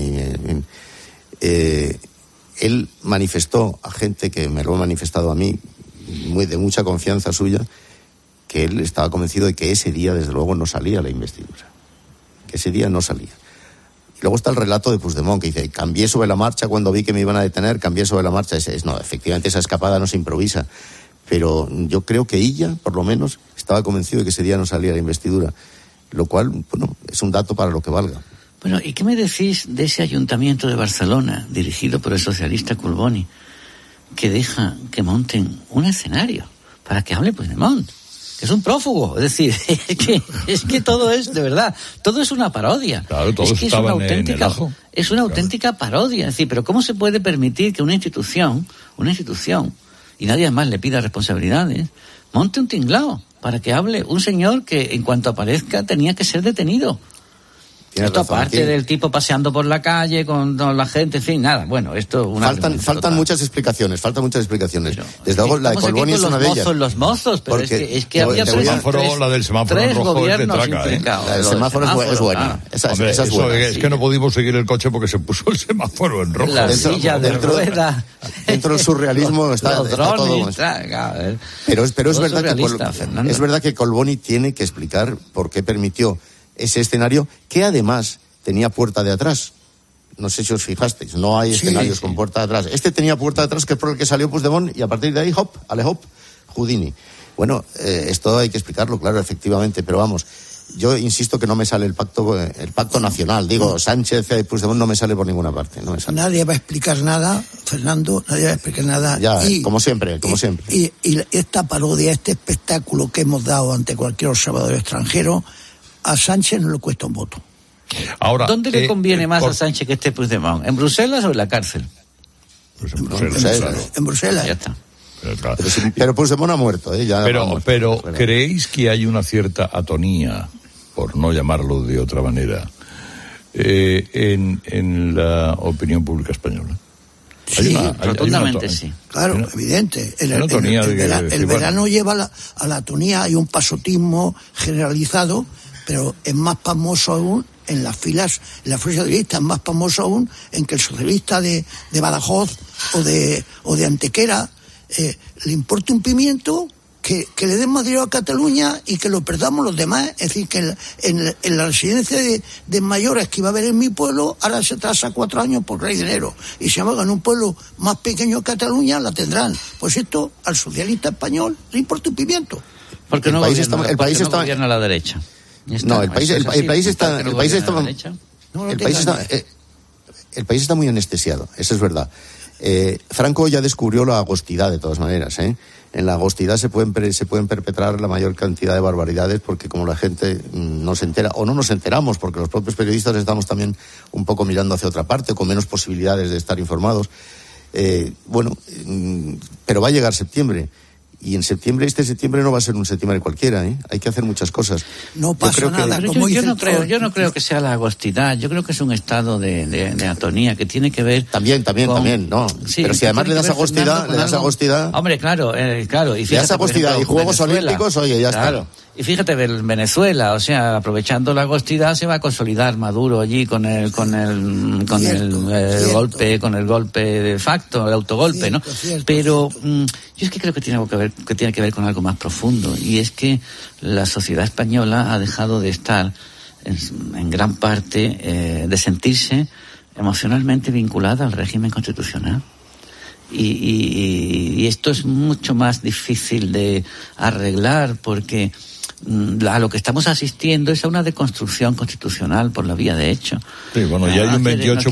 Speaker 18: él manifestó a gente que me lo ha manifestado a mí, de mucha confianza suya, que él estaba convencido de que ese día, desde luego, no salía la investidura. Ese día no salía. Y luego está el relato de Puigdemont, que dice, cambié sobre la marcha cuando vi que me iban a detener, cambié sobre la marcha. No, efectivamente esa escapada no se improvisa. Pero yo creo que Illa, por lo menos, estaba convencido de que ese día no salía la investidura. Lo cual, bueno, es un dato para lo que valga.
Speaker 14: Bueno, ¿y qué me decís de ese ayuntamiento de Barcelona, dirigido por el socialista Collboni, que deja que monten un escenario para que hable Puigdemont? Es un prófugo, es decir, es que todo es, de verdad, todo es una parodia.
Speaker 26: Claro, todo estaba en el ajo.
Speaker 14: Es una auténtica parodia, es decir, pero ¿cómo se puede permitir que una institución, y nadie más le pida responsabilidades, monte un tinglao para que hable un señor que en cuanto aparezca tenía que ser detenido? Esto aparte del tipo paseando por la calle con la gente, en fin, nada. Bueno, esto...
Speaker 18: Faltan muchas explicaciones, Desde luego, la de Colboni es una de ellas.
Speaker 14: Los mozos, pero es que había
Speaker 26: la del semáforo en rojo es de traca,
Speaker 18: La del semáforo es buena. Esa es buena.
Speaker 26: Es que no pudimos seguir el coche porque se puso el semáforo en rojo.
Speaker 14: La silla de rueda.
Speaker 18: Dentro del surrealismo está todo. Pero es verdad que Colboni tiene que explicar por qué permitió ese escenario, que además tenía puerta de atrás. No sé si os fijasteis, no hay escenarios con puerta de atrás. Este tenía puerta de atrás, que es por el que salió Puigdemont, y a partir de ahí, Houdini. Bueno, esto hay que explicarlo, claro, efectivamente, pero vamos, yo insisto que no me sale el pacto nacional. Digo, Sánchez y Puigdemont no me sale por ninguna parte. No me sale.
Speaker 21: Nadie va a explicar nada, Fernando, nadie va a explicar nada.
Speaker 18: Ya, como siempre.
Speaker 21: Y esta parodia, este espectáculo que hemos dado ante cualquier observador extranjero, a Sánchez no le cuesta un voto.
Speaker 26: Ahora,
Speaker 14: ¿dónde le conviene más a Sánchez que esté Puigdemont? ¿En Bruselas o en la cárcel?
Speaker 26: Pues en Bruselas.
Speaker 21: En Bruselas.
Speaker 14: Ya está.
Speaker 18: Pero Puigdemont ha muerto,
Speaker 26: Pero ¿creéis que hay una cierta atonía, por no llamarlo de otra manera, en la opinión pública española?
Speaker 14: Sí, rotundamente sí.
Speaker 21: Claro, evidente. El verano lleva a la atonía, hay un pasotismo generalizado, pero es más famoso aún en las filas socialistas, es más famoso aún en que el socialista de Badajoz o de Antequera le importa un pimiento que le den más dinero a Cataluña y que lo perdamos los demás. Es decir, que en la residencia de mayores que iba a haber en mi pueblo, ahora se atrasa 4 años porque hay dinero. Y si hagan un pueblo más pequeño que Cataluña, la tendrán. Pues esto al socialista español le importa un pimiento.
Speaker 14: Porque el país está gobierna a la derecha.
Speaker 18: El país está muy anestesiado, eso es verdad. Franco ya descubrió la agostidad, de todas maneras, En la agostidad se pueden perpetrar la mayor cantidad de barbaridades, porque como la gente no se entera, o no nos enteramos, porque los propios periodistas estamos también un poco mirando hacia otra parte, con menos posibilidades de estar informados. Pero va a llegar septiembre. Y en septiembre, este septiembre no va a ser un septiembre cualquiera, Hay que hacer muchas cosas.
Speaker 21: No pasa nada.
Speaker 14: Yo no creo que sea la agostidad. Yo creo que es un estado de atonía que tiene que ver.
Speaker 18: También, ¿no? Sí, pero si además le das agostidad.
Speaker 14: Hombre, claro. Y
Speaker 18: fíjate, le das agostidad y Juegos Olímpicos, oye, ya está.
Speaker 14: Y fíjate, Venezuela, o sea, aprovechando la agostidad se va a consolidar Maduro allí con el golpe de facto, el autogolpe, ¿no? Pero yo es que creo que tiene que ver con algo más profundo, y es que la sociedad española ha dejado de estar en gran parte de sentirse emocionalmente vinculada al régimen constitucional. Y esto es mucho más difícil de arreglar, porque a lo que estamos asistiendo es a una deconstrucción constitucional por la vía de hecho.
Speaker 26: Sí, bueno, ya hay un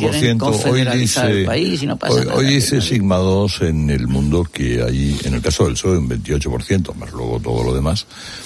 Speaker 26: 28%. Hoy dice Sigma 2 en El Mundo que hay, en el caso del PSOE, un 28%, más luego todo lo demás,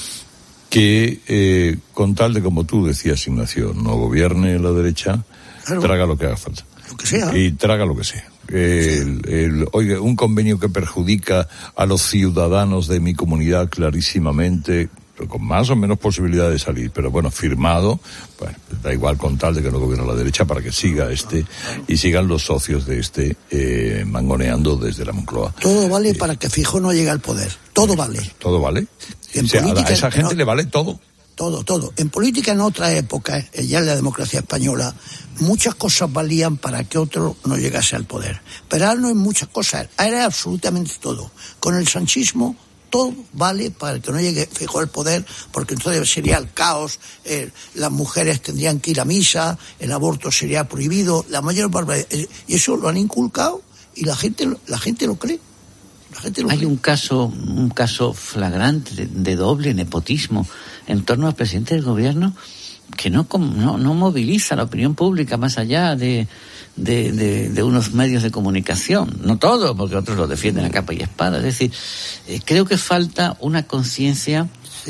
Speaker 26: que con tal de, como tú decías, Ignacio, no gobierne la derecha, traga lo que haga falta.
Speaker 21: Lo que sea.
Speaker 26: Y traga lo que sea. Oiga, un convenio que perjudica a los ciudadanos de mi comunidad clarísimamente, con más o menos posibilidad de salir, pero bueno, firmado, bueno, da igual, con tal de que no gobierne la derecha, para que siga y sigan los socios de mangoneando desde la Moncloa.
Speaker 21: Todo vale para que Feijóo no llegue al poder. Todo vale.
Speaker 26: ¿Todo vale? O sea, a esa gente le vale todo.
Speaker 21: Todo. En política, en otra época, ya en la democracia española, muchas cosas valían para que otro no llegase al poder. Pero ahora no hay muchas cosas, ahora es absolutamente todo. Con el sanchismo, todo vale para que no llegue Feijóo al poder, porque entonces sería el caos, las mujeres tendrían que ir a misa, el aborto sería prohibido, la mayor barbaridad. Y eso lo han inculcado y la gente lo cree.
Speaker 14: Hay un caso flagrante de doble nepotismo en torno al presidente del gobierno, que no moviliza la opinión pública más allá de unos medios de comunicación. No todo, porque otros lo defienden a capa y espada. Es decir, creo que falta una conciencia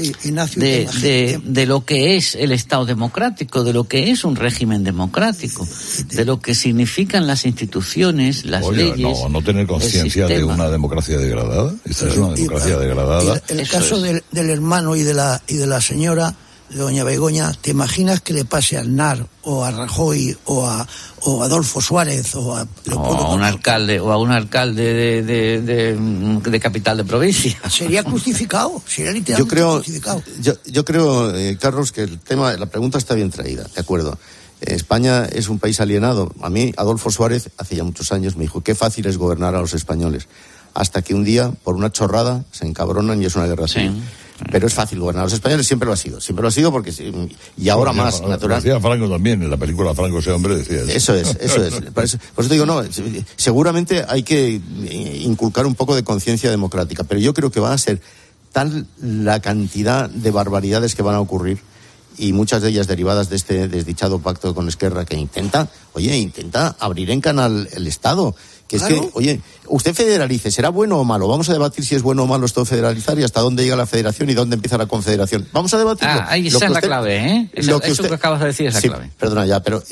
Speaker 14: de lo que es el Estado democrático, de lo que es un régimen democrático, de lo que significan las instituciones, las leyes.
Speaker 26: No tener conciencia de una democracia degradada. Esta es una democracia degradada.
Speaker 21: El caso del hermano y de la señora, doña Begoña, ¿te imaginas que le pase a Aznar o a Rajoy o a Adolfo Suárez o a
Speaker 14: un alcalde de capital de provincia?
Speaker 21: Sería crucificado, sería literalmente crucificado.
Speaker 18: Yo creo, Carlos, que la pregunta está bien traída, de acuerdo. España es un país alienado. A mí, Adolfo Suárez, hace ya muchos años, me dijo, qué fácil es gobernar a los españoles. Hasta que un día, por una chorrada, se encabronan y es una guerra civil. Pero es fácil gobernar a los españoles, siempre lo ha sido porque y ahora más natural.
Speaker 26: Decía Franco también, en la película Franco ese hombre decía eso.
Speaker 18: Eso es. Por eso te digo, no, seguramente hay que inculcar un poco de conciencia democrática, pero yo creo que va a ser tal la cantidad de barbaridades que van a ocurrir, y muchas de ellas derivadas de este desdichado pacto con Esquerra, que intenta abrir en canal el Estado. Que claro. Es que, oye, usted federalice, ¿será bueno o malo? Vamos a debatir si es bueno o malo esto de federalizar y hasta dónde llega la federación y dónde empieza la confederación. Vamos a debatirlo.
Speaker 14: Ahí esa es la clave, ¿eh? Eso que acabas de decir es la clave.
Speaker 18: Perdona, ya, pero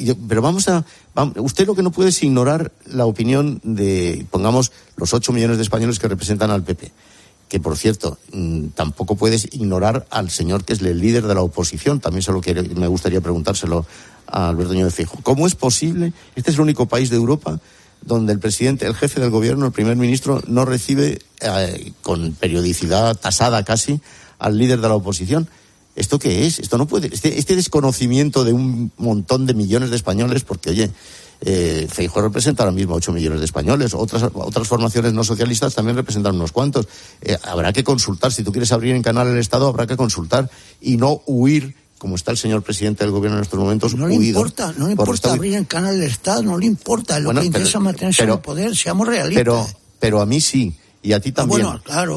Speaker 18: usted lo que no puede es ignorar la opinión de, pongamos, los 8 millones de españoles que representan al PP. Que, por cierto, tampoco puedes ignorar al señor que es el líder de la oposición. También me gustaría preguntárselo a Alberto Núñez Feijóo. ¿Cómo es posible? Este es el único país de Europa donde el presidente, el jefe del gobierno, el primer ministro, no recibe con periodicidad tasada casi al líder de la oposición. ¿Esto qué es? Esto no puede. Este desconocimiento de un montón de millones de españoles, porque, oye, Feijóo representa ahora mismo 8 millones de españoles, otras formaciones no socialistas también representan unos cuantos. Habrá que consultar, si tú quieres abrir en canal el Estado, habrá que consultar y no huir, como está el señor presidente del gobierno en estos momentos,
Speaker 21: no le importa abrir en canal el Estado, no le importa, lo que le interesa mantenerse en el poder, seamos realistas.
Speaker 18: Pero a mí sí. Y a ti también.
Speaker 21: Bueno, claro.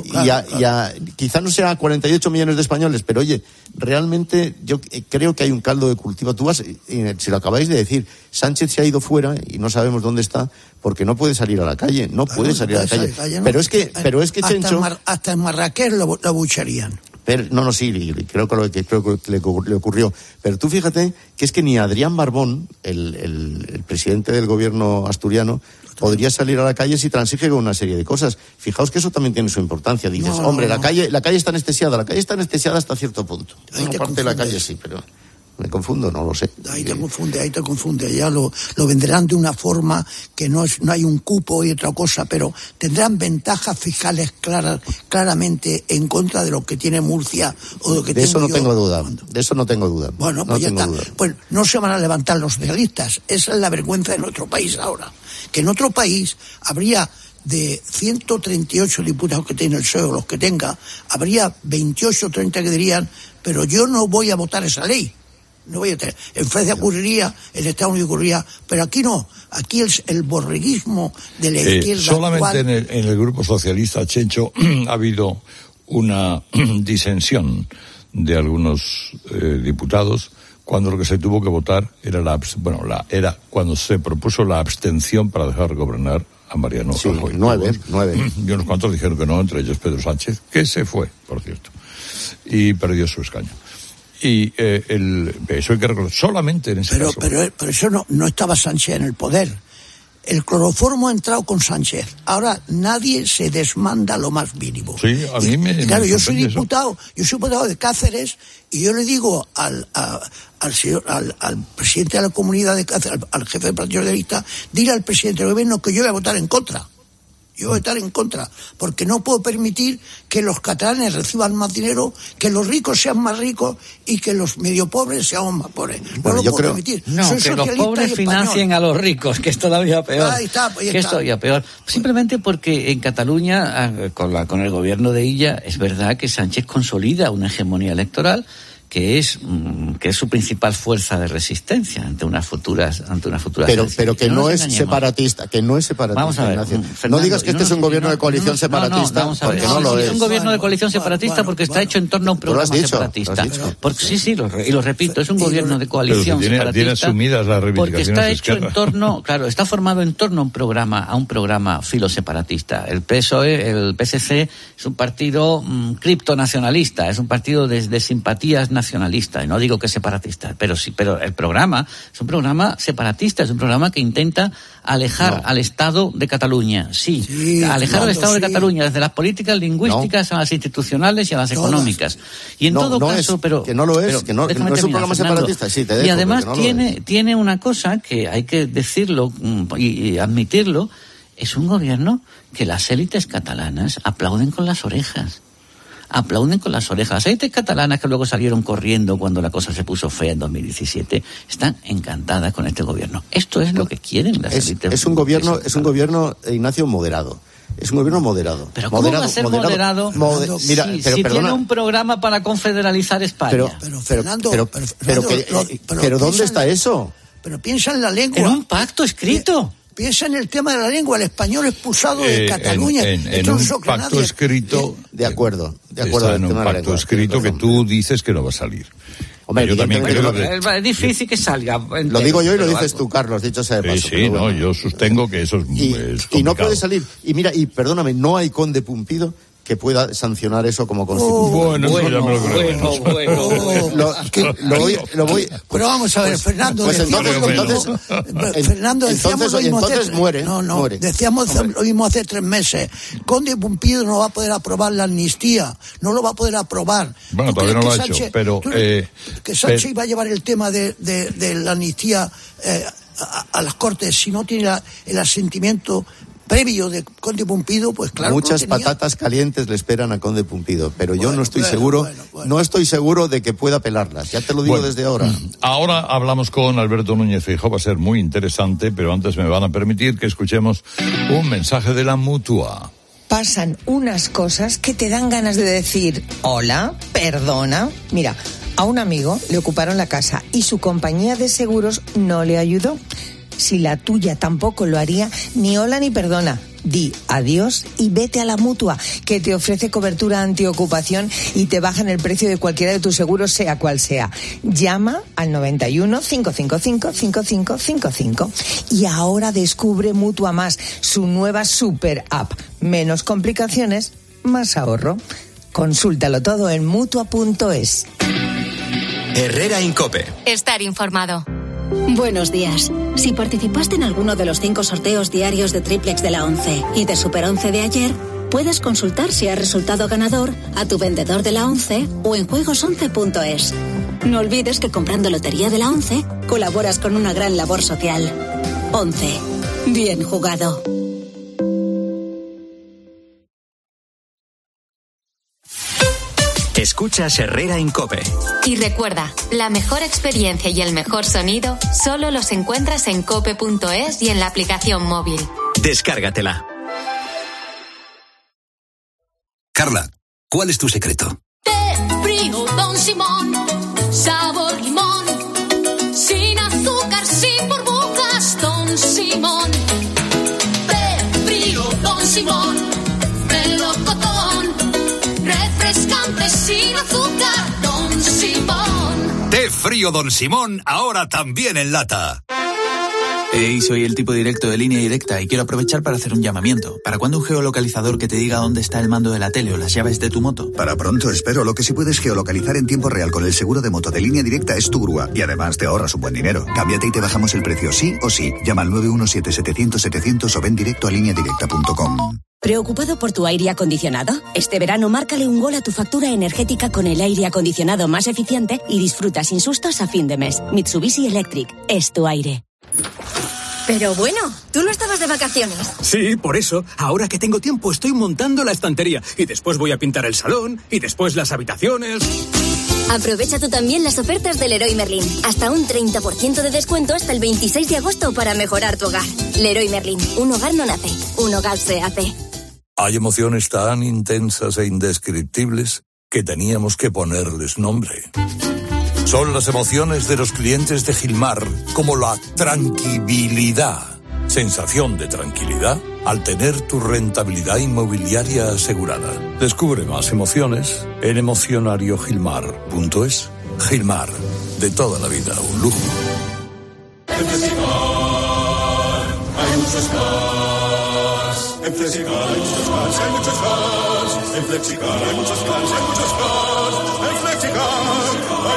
Speaker 18: Quizá no sea 48 millones de españoles, pero oye, realmente yo creo que hay un caldo de cultivo. Si lo acabáis de decir, Sánchez se ha ido fuera y no sabemos dónde está porque no puede salir a la calle. No puede salir a la calle. Pero es que Chencho...
Speaker 21: Hasta en Marrakech lo abucharían.
Speaker 18: Pero, sí, creo que le ocurrió. Pero tú fíjate que es que ni Adrián Barbón, el presidente del gobierno asturiano, podría salir a la calle si transige con una serie de cosas. Fijaos que eso también tiene su importancia. Dices, la calle está anestesiada. La calle está anestesiada hasta cierto punto. Una parte de la calle sí, pero... ¿Me confundo? No lo sé.
Speaker 21: Ahí te confunde. Ya lo venderán de una forma que no hay un cupo y otra cosa, pero tendrán ventajas fiscales claramente en contra de lo que tiene Murcia o lo que
Speaker 18: de eso no tengo duda. De eso no tengo duda.
Speaker 21: Bueno, pues ya está. Pues no se van a levantar los socialistas. Esa es la vergüenza de nuestro país ahora. Que en otro país habría de 138 diputados que tiene el PSOE o los que tenga, habría 28 o 30 que dirían, pero yo no voy a votar esa ley. No voy a tener. En Francia ocurriría, en Estados Unidos ocurriría, pero aquí no. Aquí el borreguismo de la izquierda.
Speaker 26: Solamente en el grupo socialista, Chencho, ha habido una disensión de algunos diputados cuando lo que se tuvo que votar era cuando se propuso la abstención para dejar gobernar a Mariano Rajoy.
Speaker 18: 9.
Speaker 26: Y unos cuantos dijeron que no, entre ellos Pedro Sánchez, que se fue, por cierto, y perdió su escaño. Y eso hay que reconocer solamente en ese caso.
Speaker 21: Pero eso no estaba Sánchez en el poder. El cloroformo ha entrado con Sánchez. Ahora nadie se desmanda lo más mínimo.
Speaker 26: Sí, a mí
Speaker 21: claro, yo soy diputado de Cáceres y yo le digo al presidente de la comunidad de Cáceres, al jefe del Partido Socialista, dile al presidente del gobierno que yo voy a votar en contra. Yo voy a estar en contra, porque no puedo permitir que los catalanes reciban más dinero, que los ricos sean más ricos y que los medio pobres sean más pobres. No lo puedo permitir.
Speaker 14: No, que los pobres financien a los ricos, que es todavía peor.
Speaker 21: Ahí está.
Speaker 14: Es todavía peor. Simplemente porque en Cataluña, con el gobierno de Illa, es verdad que Sánchez consolida una hegemonía electoral que es su principal fuerza de resistencia ante unas futuras
Speaker 18: pero que no es separatista,
Speaker 14: Vamos a ver,
Speaker 18: Fernando, no digas que este es un gobierno de coalición separatista, porque no lo es.
Speaker 14: Es un gobierno de coalición separatista porque está hecho en torno a un programa separatista. Lo repito, es un gobierno de coalición separatista.
Speaker 26: Tiene asumidas las reivindicaciones
Speaker 14: porque está hecho en torno, está formado en torno a un programa filoseparatista. El PSOE, el PSC, es un partido criptonacionalista, es un partido de simpatías nacionalista, y no digo que separatista, pero el programa es un programa separatista, es un programa que intenta alejar al Estado de Cataluña. Sí, alejar al Estado de Cataluña desde las políticas lingüísticas a las institucionales y a las económicas. Y en todo caso,
Speaker 18: que no es un programa separatista, sí, te dejo.
Speaker 14: Y además tiene una cosa que hay que decirlo y admitirlo, es un gobierno que las élites catalanas aplauden con las orejas. Las élites catalanas que luego salieron corriendo cuando la cosa se puso fea en 2017 están encantadas con este gobierno. Esto es lo que quieren las élites.
Speaker 18: Es un gobierno, Ignacio, moderado. Es un gobierno moderado.
Speaker 14: ¿Pero cómo va a ser moderado?
Speaker 18: Mira,
Speaker 14: si tiene un programa para confederalizar España.
Speaker 18: Pero ¿dónde está eso?
Speaker 21: Pero piensa en la lengua.
Speaker 14: En un pacto escrito.
Speaker 21: Piensa en el tema de la lengua, el español expulsado de Cataluña.
Speaker 26: En un pacto escrito.
Speaker 18: De acuerdo.
Speaker 26: Está en un pacto escrito que tú dices que no va a salir.
Speaker 18: Hombre,
Speaker 26: yo también creo que
Speaker 14: es difícil que salga.
Speaker 18: Lo digo yo y lo dices tú, Carlos, dicho sea de paso.
Speaker 26: Sí, no, yo sostengo que eso es complicado.
Speaker 18: Y no puede salir. Y mira, perdóname, no hay conde Pumpido que pueda sancionar eso como constitución.
Speaker 21: Lo voy. Pero vamos a ver, Fernando.
Speaker 18: Pues entonces muere.
Speaker 21: Muere. Decíamos lo mismo hace 3 meses. Conde Pumpido no va a poder aprobar la amnistía, no lo va a poder aprobar.
Speaker 26: Bueno, todavía no lo ha hecho, pero
Speaker 21: que Sánchez iba a llevar el tema de la amnistía a las Cortes si no tiene el asentimiento previo de Conde Pumpido, pues claro.
Speaker 18: Muchas patatas calientes le esperan a Conde Pumpido, pero yo no estoy seguro, no estoy seguro de que pueda pelarlas. Ya te lo digo desde ahora.
Speaker 26: Ahora hablamos con Alberto Núñez Feijóo, va a ser muy interesante, pero antes me van a permitir que escuchemos un mensaje de la Mutua.
Speaker 9: Pasan unas cosas que te dan ganas de decir, hola, perdona. Mira, a un amigo le ocuparon la casa y su compañía de seguros no le ayudó. Si la tuya tampoco lo haría, ni hola ni perdona. Di adiós y vete a la Mutua, que te ofrece cobertura antiocupación y te bajan el precio de cualquiera de tus seguros, sea cual sea. Llama al 91 555 5555. Y ahora descubre Mutua Más, su nueva super app. Menos complicaciones, más ahorro. Consúltalo todo en Mutua.es.
Speaker 12: Herrera Incope.
Speaker 16: Estar informado.
Speaker 17: Buenos días. Si participaste en alguno de los 5 sorteos diarios de Triplex de la 11 y de Super 11 de ayer, puedes consultar si has resultado ganador a tu vendedor de la 11 o en juegos11.es. No olvides que comprando Lotería de la 11 colaboras con una gran labor social. 11. Bien jugado.
Speaker 12: Escuchas Herrera Incope.
Speaker 16: Y recuerda, la mejor experiencia y el mejor sonido solo los encuentras en cope.es y en la aplicación móvil.
Speaker 12: Descárgatela. Carla, ¿cuál es tu secreto?
Speaker 19: Té frío Don Simón, sabor limón, sin azúcar, sin burbujas, Don Simón. Té frío Don Simón, melocotón, refrescante sin azúcar, Don Simón.
Speaker 12: Té frío Don Simón, ahora también en lata.
Speaker 20: Hey, soy el tipo directo de Línea Directa y quiero aprovechar para hacer un llamamiento. ¿Para cuándo un geolocalizador que te diga dónde está el mando de la tele o las llaves de tu moto?
Speaker 22: Para pronto, espero. Lo que sí puedes geolocalizar en tiempo real con el seguro de moto de Línea Directa es tu grúa. Y además te ahorras un buen dinero. Cámbiate y te bajamos el precio sí o sí. Llama al 917-700-700 o ven directo a lineadirecta.com.
Speaker 17: ¿Preocupado por tu aire acondicionado? Este verano márcale un gol a tu factura energética con el aire acondicionado más eficiente y disfruta sin sustos a fin de mes. Mitsubishi Electric es tu aire.
Speaker 19: Pero bueno, ¿tú no estabas de vacaciones?
Speaker 23: Sí, por eso, ahora que tengo tiempo estoy montando la estantería y después voy a pintar el salón y después las habitaciones.
Speaker 19: Aprovecha tú también las ofertas del Leroy Merlin. Hasta un 30% de descuento hasta el 26 de agosto para mejorar tu hogar. Leroy Merlin, un hogar no nace, un hogar se hace.
Speaker 26: Hay emociones tan intensas e indescriptibles que teníamos que ponerles nombre. Son las emociones de los clientes de Gilmar, como la tranquilidad. Sensación de tranquilidad al tener tu rentabilidad inmobiliaria asegurada. Descubre más emociones en emocionariogilmar.es. Gilmar, de toda la vida, un lujo.
Speaker 24: En Flexicar hay muchos cars. En Flexicar hay muchos cars, hay muchos cars. En Flexicar hay muchos cars, hay muchos cars. En Flexicar hay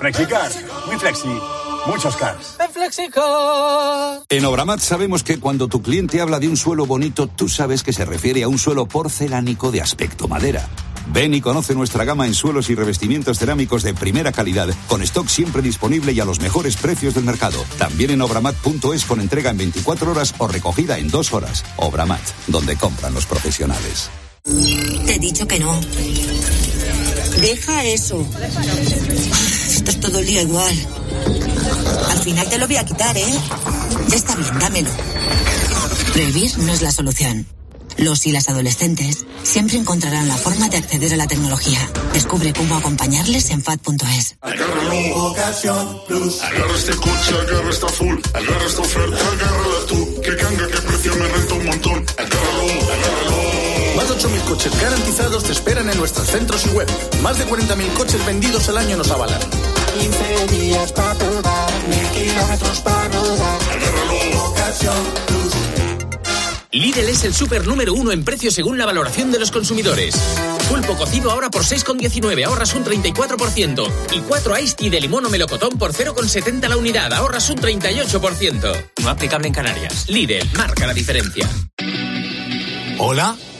Speaker 1: FlexiCar, muy flexi, muchos cars.
Speaker 3: En FlexiCar. En Obramat sabemos que cuando tu cliente habla de un suelo bonito, tú sabes que se refiere a un suelo porcelánico de aspecto madera. Ven y conoce nuestra gama en suelos y revestimientos cerámicos de primera calidad, con stock siempre disponible y a los mejores precios del mercado. También en obramat.es con entrega en 24 horas o recogida en 2 horas. Obramat, donde compran los profesionales.
Speaker 2: Te he dicho que no. Deja eso. Esto es todo el día igual. Al final te lo voy a quitar, ¿eh? Ya está bien, dámelo. Prohibir no es la solución. Los y las adolescentes siempre encontrarán la forma de acceder a la tecnología. Descubre cómo acompañarles en FAD.es.
Speaker 24: Agárralo, Ocasión Plus. Agarra este coche, agarra esta full. Agarra esta oferta, agárrala tú. Que ganga, que precio me renta un montón. Agárralo.
Speaker 4: Más de 8.000 coches garantizados te esperan en nuestros centros y web. Más de 40.000 coches vendidos al año nos avalan.
Speaker 24: 15 días para probar, 1.000 kilómetros para rodar. Agárralo, Ocasión Plus.
Speaker 5: Lidl es el súper número 1 en precio según la valoración de los consumidores. Pulpo cocido ahora por 6,19, ahorras un 34%. Y 4 Ice Tea de limón o melocotón por 0,70 la unidad, ahorras un 38%. No aplicable en Canarias. Lidl, marca la diferencia.
Speaker 6: Hola.